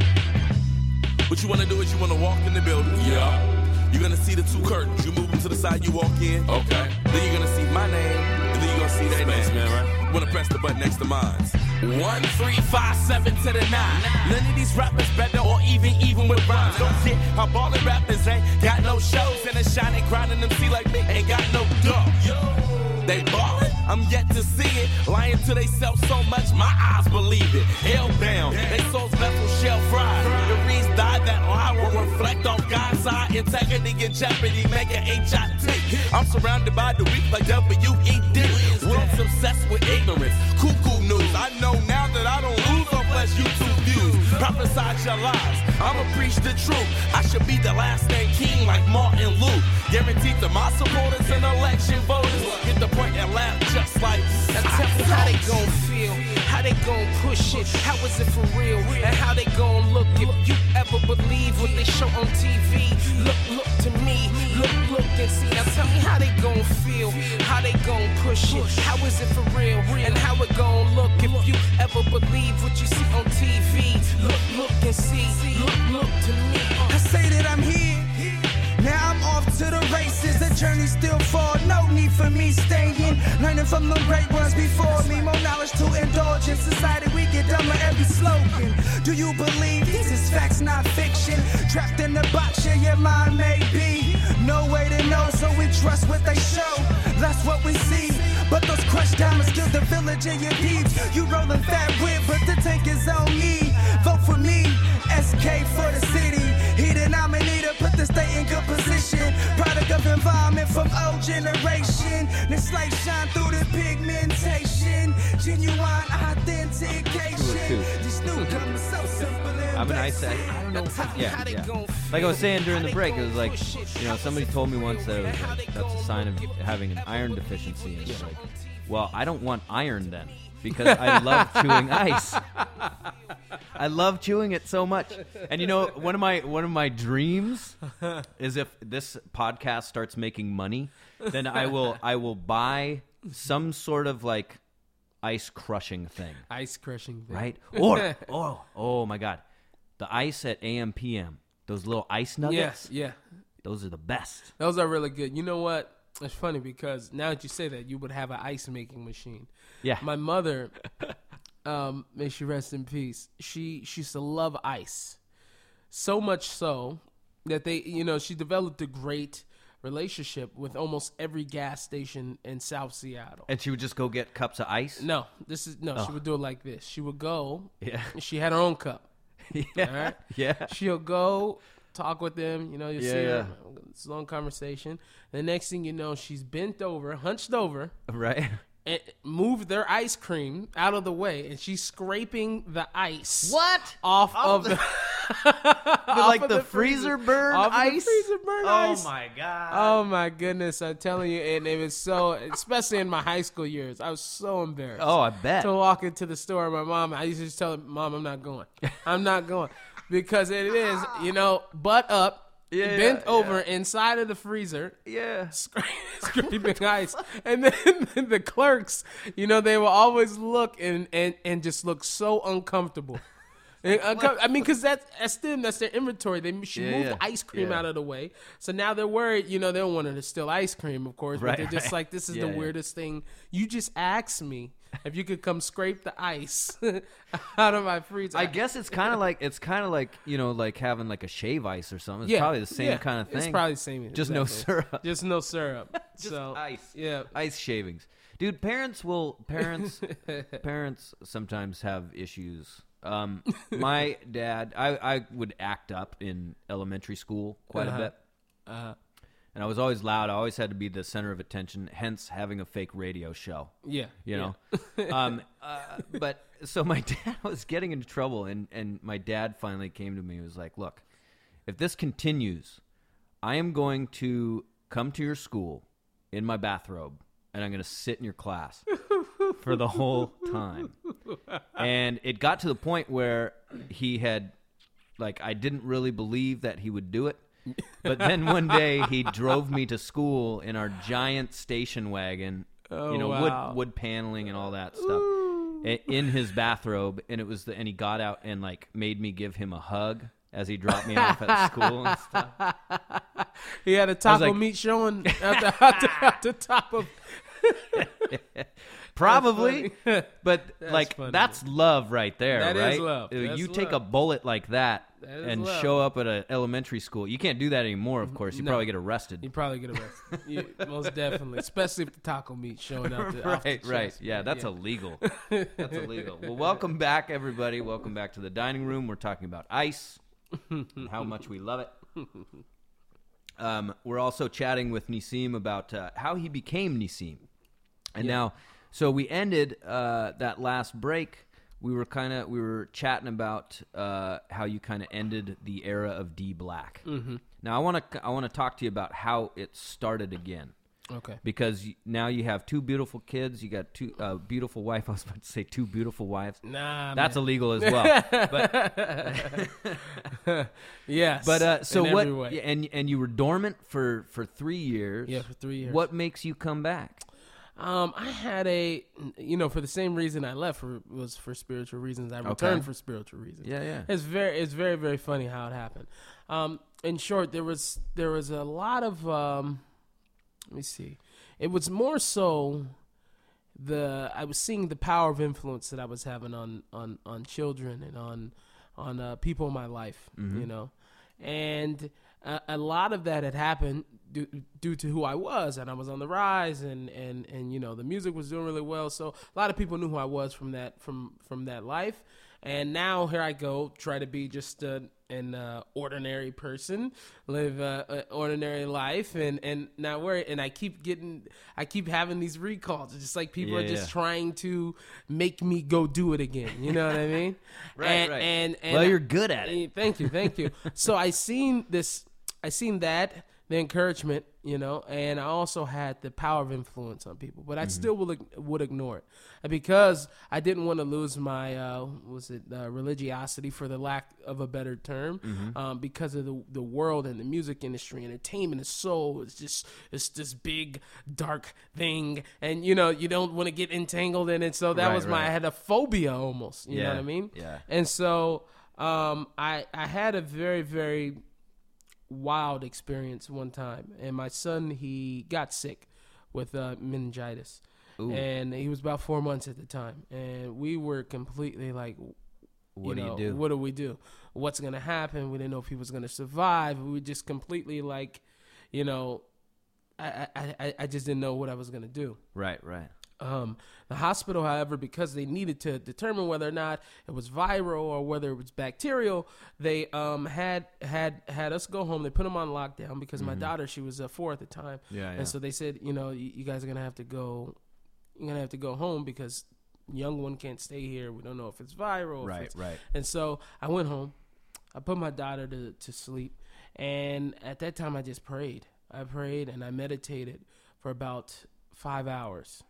it. What you wanna do is you wanna walk in the building. Yeah. You're gonna see the two curtains. You move them to the side, you walk in. Okay. Then you're gonna see my name, and then you're gonna see their name. Man, right? You wanna press the button next to mine. One, three, five, seven to the nine. None of these rappers better or even even with rhymes. Don't get how ballin' rappers ain't got no shows, and a shining grinding M C like me ain't got no dough. They ballin', I'm yet to see it. Lying to they self so much, my eyes believe it. Hell down, they souls vessel shell fried. The reeds die that lie will reflect on God's eye. Integrity in jeopardy, make an H I T. I'm surrounded by the weak like W E D. World's obsessed with ignorance, cuckoo news. I know now that I don't lose on flesh YouTube views. Prophesize your lies, I'ma preach the truth. I should be the last name king like Martin Luther. Guaranteed to my supporters and election voters. Get the point and laugh just like Now tell me how they gon' feel, is it for real? And how they gon' look if you ever believe what they show on T V? Look, look to me, look, look and see. Now tell me how they gon' feel, how they gon' push it. How is it for real? And how it gon' look if you ever believe what you see on T V? Look, look and see, look, look to me. I say that I'm here. Now I'm off to the races. The journey still far. No need for me staying. Learning from the great ones before me. More knowledge to indulge in society. We get dumber every slogan. Do you believe this is facts, not fiction? Trapped in the box, yeah, your mind may be. No way to know, so we trust what they show. That's what we see. But those crushed diamonds kill the village in your deeds. You rolling fat whip, but the tank is on me. Vote for me, S K for the city. He the nominee to put the state in good position. Product of environment from old generation. This light shine through the pigmentation. Genuine authentication. These newcomers so simple and I'm an ice. basic. I, I don't know. Yeah, yeah. Like I was saying during the break, it was like, you know, somebody told me once that it was like, that's a sign of having an iron deficiency. And it's like, well, I don't want iron then, because I love chewing ice. I love chewing it so much. And you know, one of my one of my dreams is if this podcast starts making money, then I will I will buy some sort of like ice crushing thing. Ice crushing thing. Right? Or oh, oh my God. The ice at A M P M. Those little ice nuggets. Yes, yeah. Those are the best. Those are really good. You know what? It's funny because now that you say that, you would have an ice making machine. Yeah. My mother, um, may she rest in peace. She she used to love ice, so much so that they, you know, she developed a great relationship with almost every gas station in South Seattle. And she would just go get cups of ice? No, this is no. Oh. She would do it like this. She would go. Yeah. She had her own cup. Yeah. All right? Yeah. She'll go talk with them. You know, you Yeah, see her. yeah. It's a long conversation. The next thing you know, she's bent over, hunched over, Right? and moved their ice cream out of the way, and she's scraping the ice. What? Off, Off of the- the, The, like of the, the freezer freezer- burn off of the ice? freezer burn oh ice. my God. Oh my goodness! I'm telling you, and it was so, especially in my high school years, I was so embarrassed. Oh, I bet. To walk into the store, my mom, I used to just tell her, "Mom, I'm not going. I'm not going," because it is, you know, butt up, Yeah, bent yeah, over yeah. inside of the freezer, Yeah. scra- scraping ice, and then the clerks, you know, they will always look and and and just look so uncomfortable. And uncom- I mean, because that's, that's them. That's their inventory. They she Yeah, moved yeah, the ice cream yeah. out of the way, so now they're worried. You know, they don't want her to steal ice cream, of course. Right, but they're just right. like, this is Yeah, the yeah. weirdest thing. You just asked me if you could come scrape the ice out of my freezer. I guess it's kind of like it's kind of like you know like having like a shave ice or something. It's yeah, probably the same yeah, kind of thing. It's probably the same. Just no exactly. syrup. Just no syrup. Just so, ice. Yeah. Ice shavings, dude. Parents will parents parents sometimes have issues. Um, my dad, I I would act up in elementary school quite Uh-huh. a bit, Uh, and I was always loud. I always had to be the center of attention. Hence, having a fake radio show. yeah. You yeah. know, um, uh, but so my dad was getting into trouble, and, and my dad finally came to me and was like, look, if this continues, I am going to come to your school in my bathrobe, and I'm going to sit in your class for the whole time. And it got to the point where he had, like, I didn't really believe that he would do it. But then one day he drove me to school in our giant station wagon, Oh, you know, wow. wood wood paneling and all that stuff, i- in his bathrobe, and it was the, and he got out and like made me give him a hug as he dropped me off at school and stuff. He had a taco like- meat showing at the, at the, at the top of. Probably, funny. but That's like funny. that's love right there, That is right? love. Uh, That's you take a love. bullet like that, That is and love. show up at an elementary school. You can't do that anymore, of course. You No. probably get arrested. You probably get arrested. You, most definitely, especially if the taco meat showing out the off the Right, right. chest. Yeah, that's illegal. That's illegal. Well, welcome back, everybody. Welcome back to the dining room. We're talking about ice and how much we love it. Um, we're also chatting with Nissim about uh, how he became Nissim. And now, so we ended uh, that last break. We were kind of we were chatting about uh, how you kind of ended the era of D Black. Mm-hmm. Now, I want to I want to talk to you about how it started again. Okay. Because y- now you have two beautiful kids. You got two uh, beautiful wife. I was about to say two beautiful wives. Nah, That's man. illegal as well. But Yes. but uh, so in what? every way. yeah, And and you were dormant for for three years. Yeah, for three years. What makes you come back? Um, I had a, you know, for the same reason I left for, was for spiritual reasons. I returned Okay. for spiritual reasons. Yeah, yeah. It's very, it's very, very funny how it happened. Um, in short, there was, there was a lot of, um, let me see. It was more so the, I was seeing the power of influence that I was having on, on, on children and on, on uh, people in my life, Mm-hmm. you know, and a, a lot of that had happened due, due to who I was, and I was on the rise, and, and, and, you know, the music was doing really well. So a lot of people knew who I was from that, from, from that life. And now here I go, try to be just a, an uh, ordinary person, live uh, an ordinary life, and and now where and I keep getting, I keep having these recalls. It's just like people Yeah, are just yeah. trying to make me go do it again. You know what I mean? Right, and, right. And, and Well, you're good at it. Eh, Thank you, thank you. So I seen this, I seen that, the encouragement, you know, and I also had the power of influence on people, but I Mm-hmm. still would would ignore it. And because I didn't want to lose my, uh, was it uh, religiosity, for the lack of a better term, Mm-hmm. um, because of the the world and the music industry. Entertainment is so, it's just, it's this big, dark thing, and, you know, you don't want to get entangled in it. So that Right, was my, right. I had a phobia almost, you know Yeah, what I mean? yeah. And so um, I, I had a very, very wild experience one time, and my son, he got sick with uh, meningitis. Ooh. And he was about four months at the time, and we were completely like, What do know, you do? What do we do? What's going to happen? We didn't know if he was going to survive. We were just completely like, you know, I, I, I- I just didn't know what I was going to do. Right, right. Um, the hospital, however, because they needed to determine whether or not it was viral or whether it was bacterial, they um, had had had us go home. They put him on lockdown because my daughter, she was uh, four at the time, Mm-hmm. Yeah, yeah. and so they said, you know, you, you guys are gonna have to go. You're gonna have to go home because young one can't stay here. We don't know if it's viral. If Right, it's, right. And so I went home. I put my daughter to to sleep, and at that time I just prayed. I prayed and I meditated for about five hours.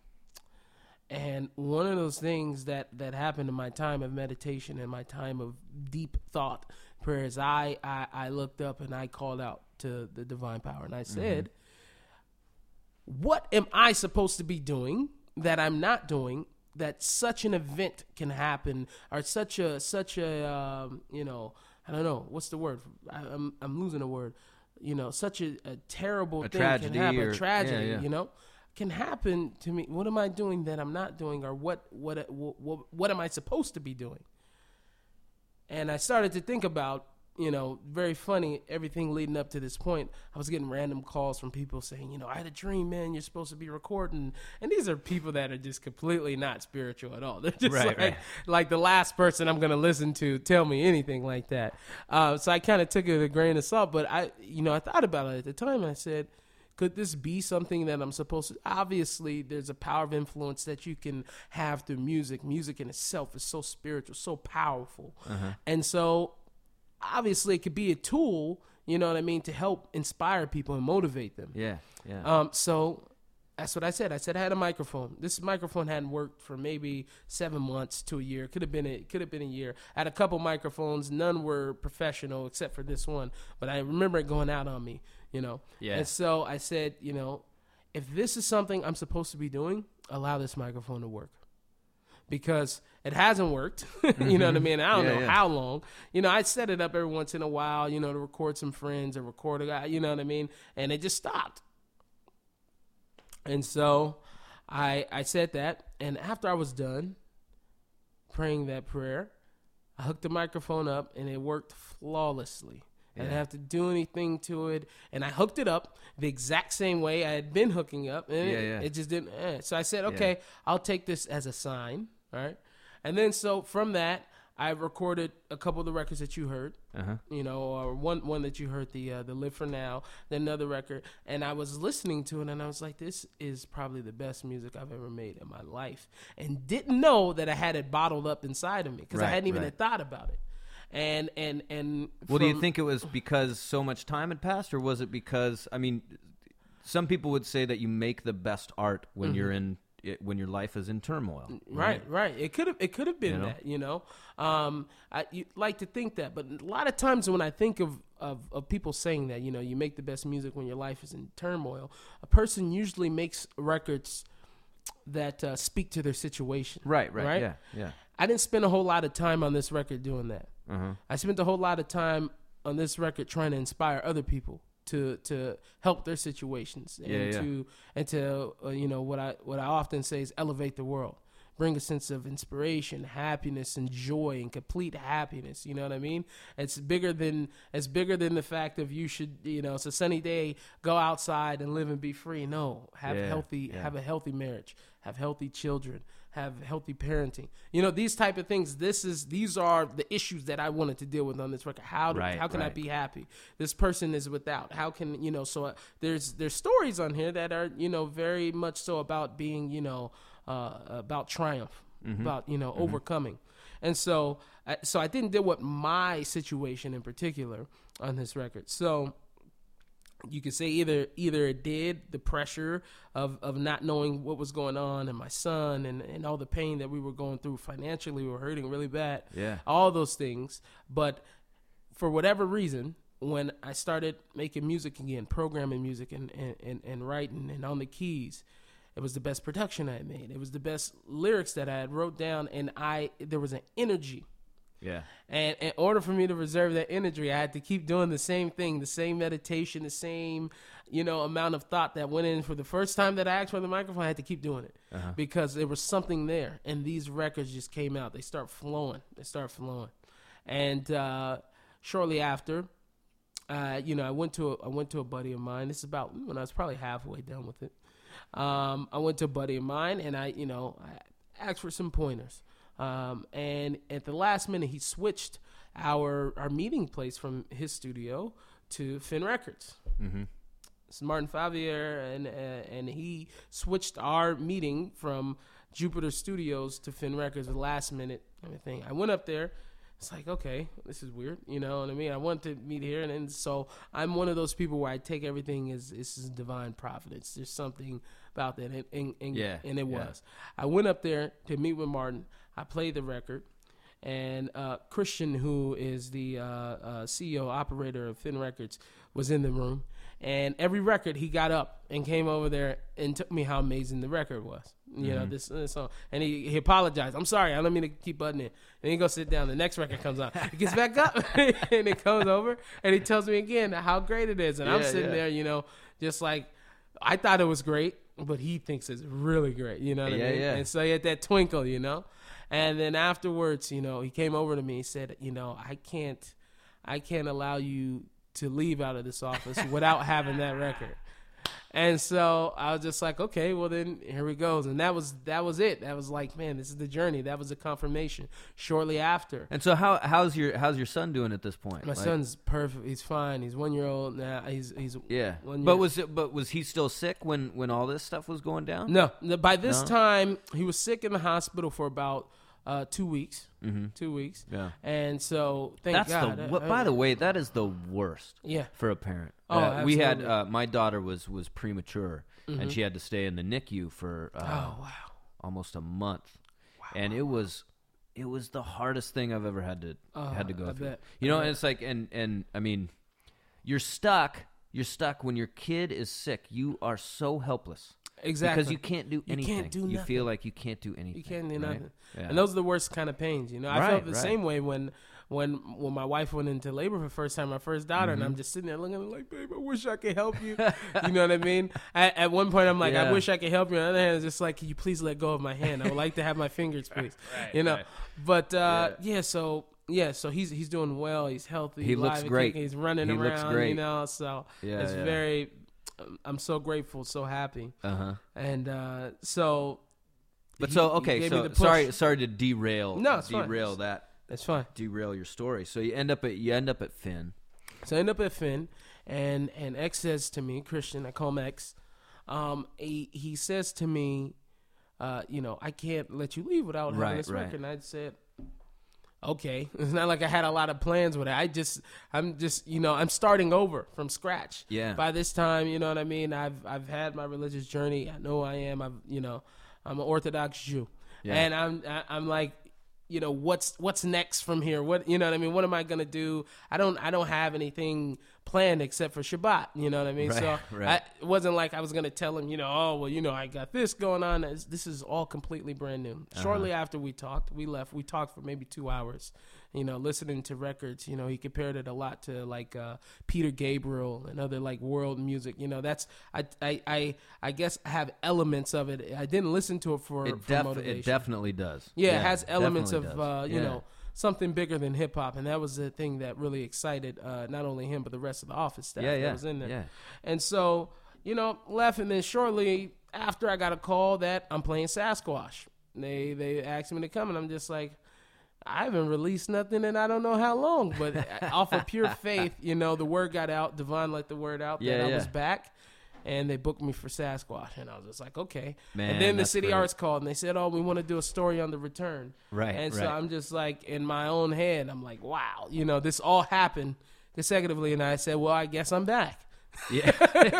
And one of those things that, that happened in my time of meditation and my time of deep thought prayers, I, I, I looked up and I called out to the divine power. And I said, what am I supposed to be doing that I'm not doing, that such an event can happen, or such a, such a, um, you know, I don't know, what's the word? I, I'm, I'm losing a word. You know, such a, a terrible A thing tragedy can happen, or- a tragedy, yeah, yeah. you know? Can happen to me. What am I doing that I'm not doing, or what what what what am I supposed to be doing? And I started to think about, you know, very funny, everything leading up to this point. I was getting random calls from people saying, you know, I had a dream, man, you're supposed to be recording. And these are people that are just completely not spiritual at all. They're just Right, like, right. like the last person I'm going to listen to tell me anything like that. Uh, so I kind of took it with a grain of salt, but I, you know, I thought about it at the time, and I said, could this be something that I'm supposed to? Obviously, there's a power of influence that you can have through music. Music in itself is so spiritual, so powerful. And so, obviously, it could be a tool, you know what I mean, to help inspire people and motivate them. Yeah, yeah. Um, so that's what I said. I said I had a microphone. This microphone hadn't worked for maybe seven months to a year. Could have been a, could have been a year. I had a couple microphones. None were professional except for this one. But I remember it going out on me, you know. Yeah. And so I said, you know, if this is something I'm supposed to be doing, allow this microphone to work. Because it hasn't worked. You know what I mean? I don't Yeah, know yeah. how long. You know, I'd set it up every once in a while, you know, to record some friends or record a guy, you know what I mean? And it just stopped. And so I I said that, and after I was done praying that prayer, I hooked the microphone up, and it worked flawlessly. I didn't Yeah. have to do anything to it, and I hooked it up the exact same way I had been hooking up, and Yeah, it, yeah. it just didn't. Eh. So I said, okay, I'll take this as a sign, all right? And then so from that, I recorded a couple of the records that you heard, Uh-huh. you know, or one one that you heard, the uh, the Live for Now, then another record, and I was listening to it, and I was like, this is probably the best music I've ever made in my life, and didn't know that I had it bottled up inside of me because I Right, hadn't even right. thought about it, and and and Well, do you from- think it was because so much time had passed, or was it because, I mean, some people would say that you make the best art when Mm-hmm. you're in it, when your life is in turmoil. Right, right. It could have, it could have been You know? that, you know. Um, I you like to think that, but a lot of times when I think of, of of people saying that, you know, you make the best music when your life is in turmoil, a person usually makes records that uh, speak to their situation. Right, right, Right? yeah, yeah. I didn't spend a whole lot of time on this record doing that. Uh-huh. I spent a whole lot of time on this record trying to inspire other people to to help their situations and Yeah, yeah. to and to uh, you know what I what I often say is elevate the world, bring a sense of inspiration, happiness, and joy, and complete happiness. You know what I mean? It's bigger than it's bigger than the fact of you should you know it's a sunny day, go outside and live and be free. No, have Yeah, healthy yeah. have a healthy marriage, have healthy children, have healthy parenting. You know, these type of things. This is these are the issues that I wanted to deal with on this record. How do, Right, how can I right. be happy? This person is without. How can you know? So uh, there's there's stories on here that are you know very much so about being you know uh, about triumph, Mm-hmm. about you know overcoming, and so uh, so I didn't deal with my situation in particular on this record. So. You could say either either it did, the pressure of, of not knowing what was going on, and my son and, and all the pain that we were going through financially, we were hurting really bad. Yeah. All those things. But for whatever reason, when I started making music again, programming music and, and, and, and writing and on the keys, it was the best production I had made. It was the best lyrics that I had wrote down, and I there was an energy. Yeah. And in order for me to reserve that energy, I had to keep doing the same thing, the same meditation, the same, you know, amount of thought that went in for the first time that I asked for the microphone. I had to keep doing it Uh-huh. because there was something there. And these records just came out. They start flowing. They start flowing. And uh, shortly after, uh, you know, I went to a, I went to a buddy of mine. This is about when I was probably halfway done with it. Um, I went to a buddy of mine, and I, you know, I asked for some pointers. Um, and at the last minute, he switched our our meeting place from his studio to Finn Records. Mm-hmm. It's Martin Favier, and uh, and he switched our meeting from Jupiter Studios to Finn Records at the last minute. Everything. I went up there. It's like, okay, this is weird. You know what I mean? I want to meet here. And, and so I'm one of those people where I take everything as this is divine providence. There's something about that. And, and, and, Yeah, and it yeah. was. I went up there to meet with Martin. I played the record. And uh, Christian, who is the uh, uh, C E O, operator of Finn Records, was in the room. And every record, he got up and came over there and told me how amazing the record was. You know, this, this song. And he, he apologized. I'm sorry. I don't mean to keep butting it. And he goes sit down. The next record comes on. He gets back up and it comes over. And he tells me again how great it is. And I'm Yeah, sitting yeah. there, you know, just like, I thought it was great, but he thinks it's really great. You know what Yeah, I mean? yeah. And so he had that twinkle, you know. And then afterwards, you know, he came over to me. He said, you know, I can't, I can't allow you to leave out of this office without having that record. And so I was just like, okay, well then here we go. And that was that was it. That was like, man, this is the journey. That was a confirmation. Shortly after, And so how how's your how's your son doing at this point? my Like- son's perfect. He's fine. He's one year old now. He's he's Yeah. one But year- was it but was he still sick when when all this stuff was going down? No, no, by this No? time he was sick in the hospital for about uh, two weeks. Mm-hmm. Two weeks. Yeah. And so thank That's God. the I- what, I- by the way, that is the worst. Yeah. For a parent. Oh, Uh, we had absolutely. uh, my daughter was was premature and she had to stay in the N I C U for uh, Oh wow. almost a month. And it was it was the hardest thing I've ever had to Oh, had to go I through. bet. You know, I and bet. it's like and and I mean, you're stuck. You're stuck when your kid is sick. You are so helpless. Exactly. Because you can't do You anything. do You nothing. feel like you can't do anything. You can't do right? nothing. Yeah. And those are the worst kind of pains, you know. I Right, felt the right. same way when when when my wife went into labor for the first time, my first daughter, Mm-hmm. and I'm just sitting there looking at her like, babe, I wish I could help you. You know what I mean? At, at one point, I'm like, Yeah. I wish I could help you. On the other hand, it's just like, can you please let go of my hand? I would like to have my fingers, please. Right, you know? right. But, uh, yeah. so... Yeah, so he's he's doing well. He's healthy. He live looks and great. kicking, He's running He around. looks great. You know, so Yeah, it's yeah. very. I'm so grateful, so happy, Uh huh. and uh, so. But he- so he okay, gave me so the push. sorry sorry to derail No, it's fine. derail that That's fine. derail your story. So you end up at you end up at Finn. So I end up at Finn, and and X says to me, Christian, I call him X. Um, he he says to me, uh, you know, I can't let you leave without Right, having this right. record. And I said, okay. It's not like I had a lot of plans with it. I just, I'm just, you know, I'm starting over from scratch. Yeah. By this time, you know what I mean? I've, I've had my religious journey. I know who I am. I've, you know, I'm an Orthodox Jew. Yeah. And I'm, I, I'm like, you know, what's, what's next from here? What, you know what I mean? What am I going to do? I don't, I don't have anything planned except for Shabbat. You know what I mean? Right, So right. I, it wasn't like I was going to tell him, you know, oh, well, you know, I got this going on. It's- This is all completely brand new. Uh-huh. Shortly after we talked, we left. We talked for maybe two hours, you know, listening to records. You know, he compared it a lot to like uh, Peter Gabriel and other like world music. You know, that's, I, I, I, I guess I have elements of it. I didn't listen to it for, It, for def- motivation. it definitely does. Yeah, it has elements of, definitely does. uh, you Yeah. know, something bigger than hip hop. And that was the thing that really excited uh, not only him, but the rest of the office staff Yeah, that yeah, was in there. yeah. And so, you know, left. And then shortly after, I got a call that I'm playing Sasquatch. They they asked me to come, and I'm just like, I haven't released nothing in I don't know how long. But off of pure faith, you know, the word got out. Devon let the word out Yeah, that I yeah. was back. And they booked me for Sasquatch. And I was just like, okay. Man, and then the that's City great. Arts called, and they said, oh, we want to do a story on the return. Right, And so right. I'm just like, in my own head, I'm like, wow, you know, this all happened consecutively. And I said, well, I guess I'm back. Yeah.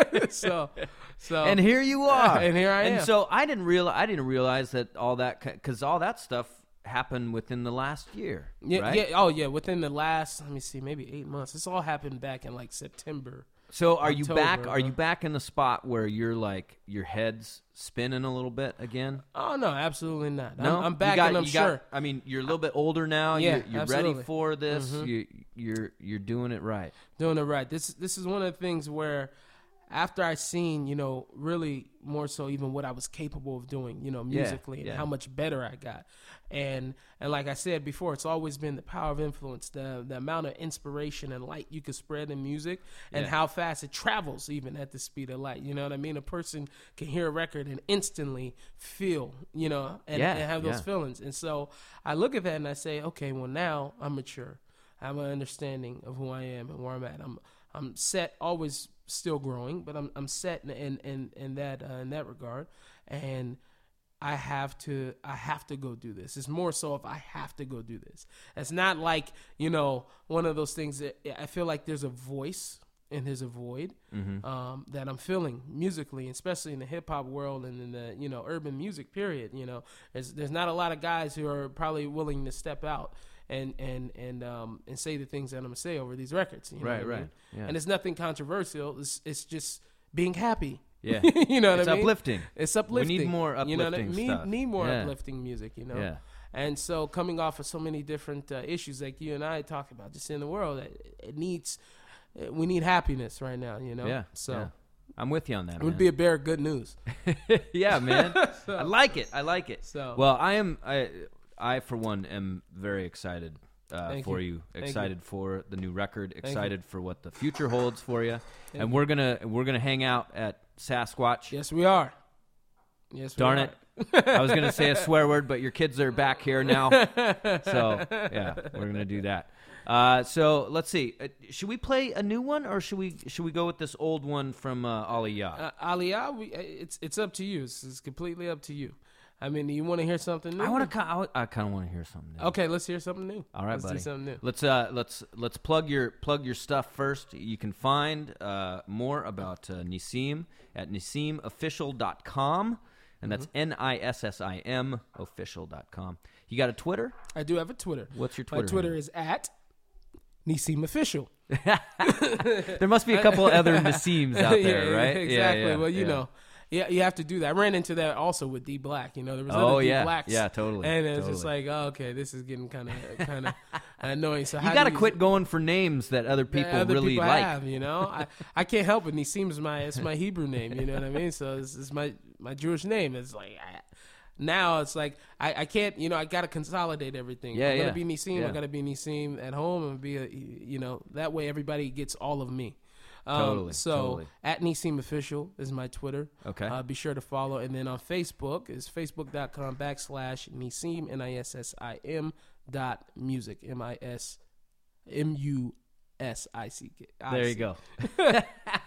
so, so. And here you are. And here I and am. so I didn't realize I didn't realize that all that because all that stuff happened within the last year. Yeah, right? yeah, oh yeah, within the last, let me see, maybe eight months. This all happened back in like September. So are you October, back? Are huh? you back in the spot where you're like your head's spinning a little bit again? Oh no, absolutely not. No, I'm, I'm You back got- and I'm you got- sure. I mean, you're a little bit older now. Yeah, you're, you're ready absolutely. for this. Mhm. You, you're you're doing it right. Doing it right. This this is one of the things where after I seen, you know, really more so even what I was capable of doing, you know, Yeah, musically and yeah. how much better I got. And and like I said before, it's always been the power of influence, the the amount of inspiration and light you can spread in music and Yeah. how fast it travels even at the speed of light. You know what I mean? A person can hear a record and instantly feel, you know, and, Yeah, and have those yeah. feelings. And so I look at that and I say, okay, well now I'm mature. I have an understanding of who I am and where I'm at. I'm I'm set, always still growing, but I'm I'm set in in in, in that uh, in that regard, and I have to I have to go do this. It's more so if I have to go do this. It's not like, you know, one of those things that I feel like there's a voice and there's a void Mm-hmm. um, that I'm feeling musically, especially in the hip hop world and in the, you know, urban music period. You know, there's there's not a lot of guys who are probably willing to step out and and and um and say the things that I'm gonna say over these records. You know Right, what I right. mean? Yeah. And it's nothing controversial. It's it's just being happy. Yeah. You know what It's I mean? uplifting. It's uplifting. We need more You know what I uplifting mean? stuff. Need, need more Yeah. uplifting music. You know. Yeah. And so coming off of so many different uh, issues like you and I talk about just in the world, it, it needs we need happiness right now. You know. Yeah. So. yeah. I'm with you on that. It would man. be a bear of good news. yeah, man. I like it. I like it. So- well, I am. I, I for one am very excited uh, Thank for you. you. Thank Excited for the new record. you. Excited for what the future holds for you. Thank and you. we're gonna we're gonna hang out at Sasquatch. Yes, we are. Yes, we Darn are. it. I was gonna say a swear word, but your kids are back here now. So yeah, we're gonna do that. Uh, so let's see. Uh, should we play a new one, or should we should we go with this old one from uh, Aliyah? Uh, Aliyah, we, uh, it's it's up to you. It's, it's completely up to you. I mean, do you want to hear something new? I want to. I, I kind of want to hear something new. Okay, let's hear something new. All right, let's buddy. do something new. Let's uh let's let's plug your plug your stuff first. You can find uh more about uh, Nissim at nissim official dot com, and that's Mm-hmm. N I S S I M official dot com. You got a Twitter? I do have a Twitter. What's your My Twitter Twitter handle? is at Nissim Official. There must be a couple other Nissims out there, Yeah, right? Exactly. Yeah, yeah, well, you yeah. know, yeah, you have to do that. I ran into that also with D Black. You know, there was Oh, other D yeah. Blacks. Yeah, totally, And it's just totally. like, oh, okay, this is getting kind of kind of annoying. So You how got to do quit going for names that other that people other really people like. have, you know, I, I can't help it. Nissim is my it's my Hebrew name. You know what I mean? So it's, it's my my Jewish name. It's like I, now it's like I, I can't. You know, I got to consolidate everything. Yeah, I'm yeah. gonna be Nissim. Yeah. I got to be Nissim at home and be a you know that way everybody gets all of me. Um, Totally, So totally. at Nissim Official is my Twitter. Okay. Uh, be sure to follow. And then on Facebook is facebook.com backslash Nissim, N I S S I M dot music, M I S M U S I C K. There you go.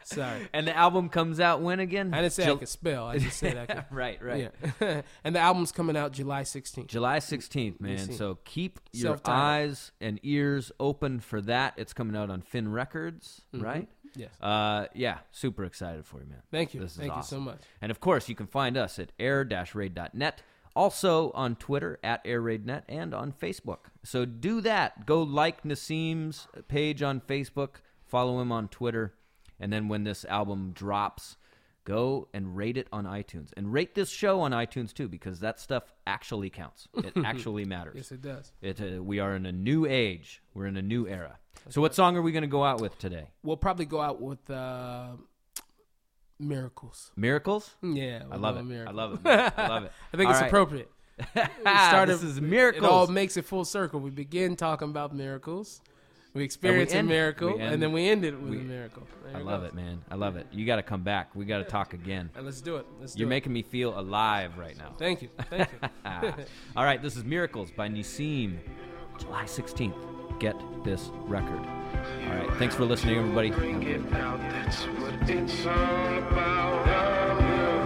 Sorry. And the album comes out when again? I didn't say Jul- I could spell. I just said I could. Right, right. Yeah. And the album's coming out July sixteenth. July sixteenth, man. see. So keep your Self-titled. eyes and ears open for that. It's coming out on Finn Records, right? Yes. Uh, yeah, super excited for you, man. Thank you. This is Thank you awesome. so much. And of course, you can find us at air dash raid dot net, also on Twitter at air raid net, and on Facebook. So do that. Go like Nassim's page on Facebook, follow him on Twitter, and then when this album drops, go and rate it on iTunes. And rate this show on iTunes too, because that stuff actually counts. It actually matters. Yes, it does. It, uh, we are in a new age. We're in a new era. So what song are we going to go out with today? We'll probably go out with uh, Miracles. Miracles? Yeah. I we'll love go it. with Miracles. I love it. Man. I love it. I think All it's right. appropriate. Ah, this is Miracles. It all makes it full circle. We begin talking about miracles. We experience end- a miracle, we end- and then we end it with we- a miracle. There I you love go. it, man. I love it. You got to come back. We got to talk again. And let's do it. Let's do You're it. making me feel alive right now. Thank you. Thank you. All right, this is Miracles by Nassim. July sixteenth. Get this record. All right, thanks for listening, everybody. Bring it out, that's what it's all about. A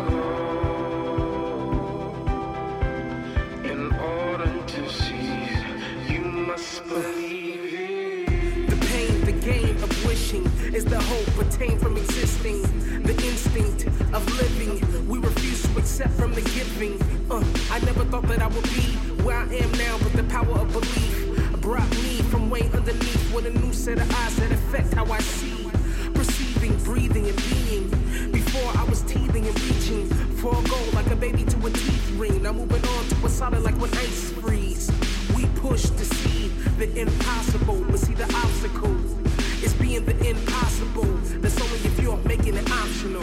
miracle. In order to see it, you must believe it. The pain, the game of wishing is the hope attained from existing. The instinct of living, we refuse to accept from the giving. Uh, I never thought that I would be where I am now, but the power of belief brought me from way underneath with a new set of eyes that affect how I see. Perceiving, breathing, and being. Before I was teething and reaching for a goal like a baby to a teeth ring. Now moving on to a solid like when ice freeze. We push to see the impossible, but see the obstacle is being the impossible. That's only if you're making it optional.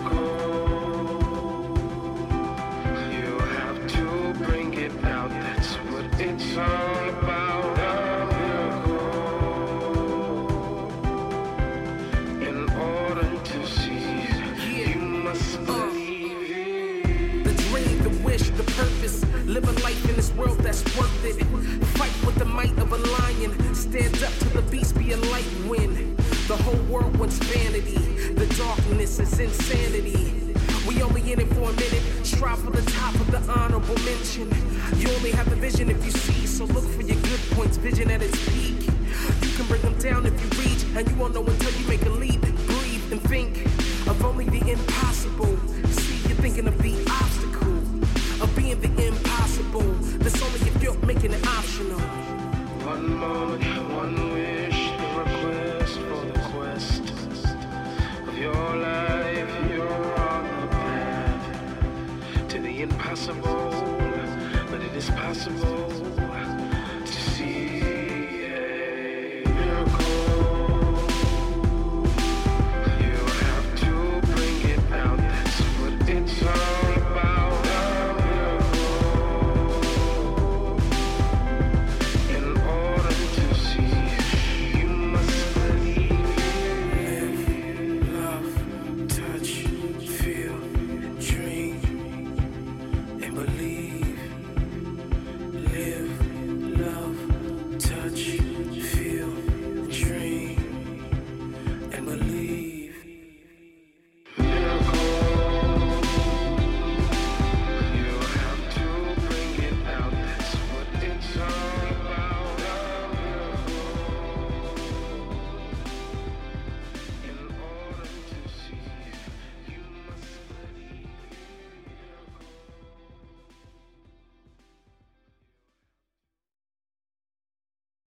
You have to bring it out, that's what it's all about. A miracle. In order to see it, you must believe it. The dream, the wish, the purpose. Live a life in this world that's worth it. Fight with the might of a lion. Stand up to the beast, be a light win. The whole world wants vanity. The darkness is insanity. We only in it for a minute. Strive for the top of the honorable mention. You only have the vision if you see. So look for your good points, vision at its peak. You can bring them down if you reach. And you won't know until you make a leap. Breathe and think of only the impossible. See, you're thinking of the obstacle of being the impossible. That's only if you're making it optional. One moment, one moment.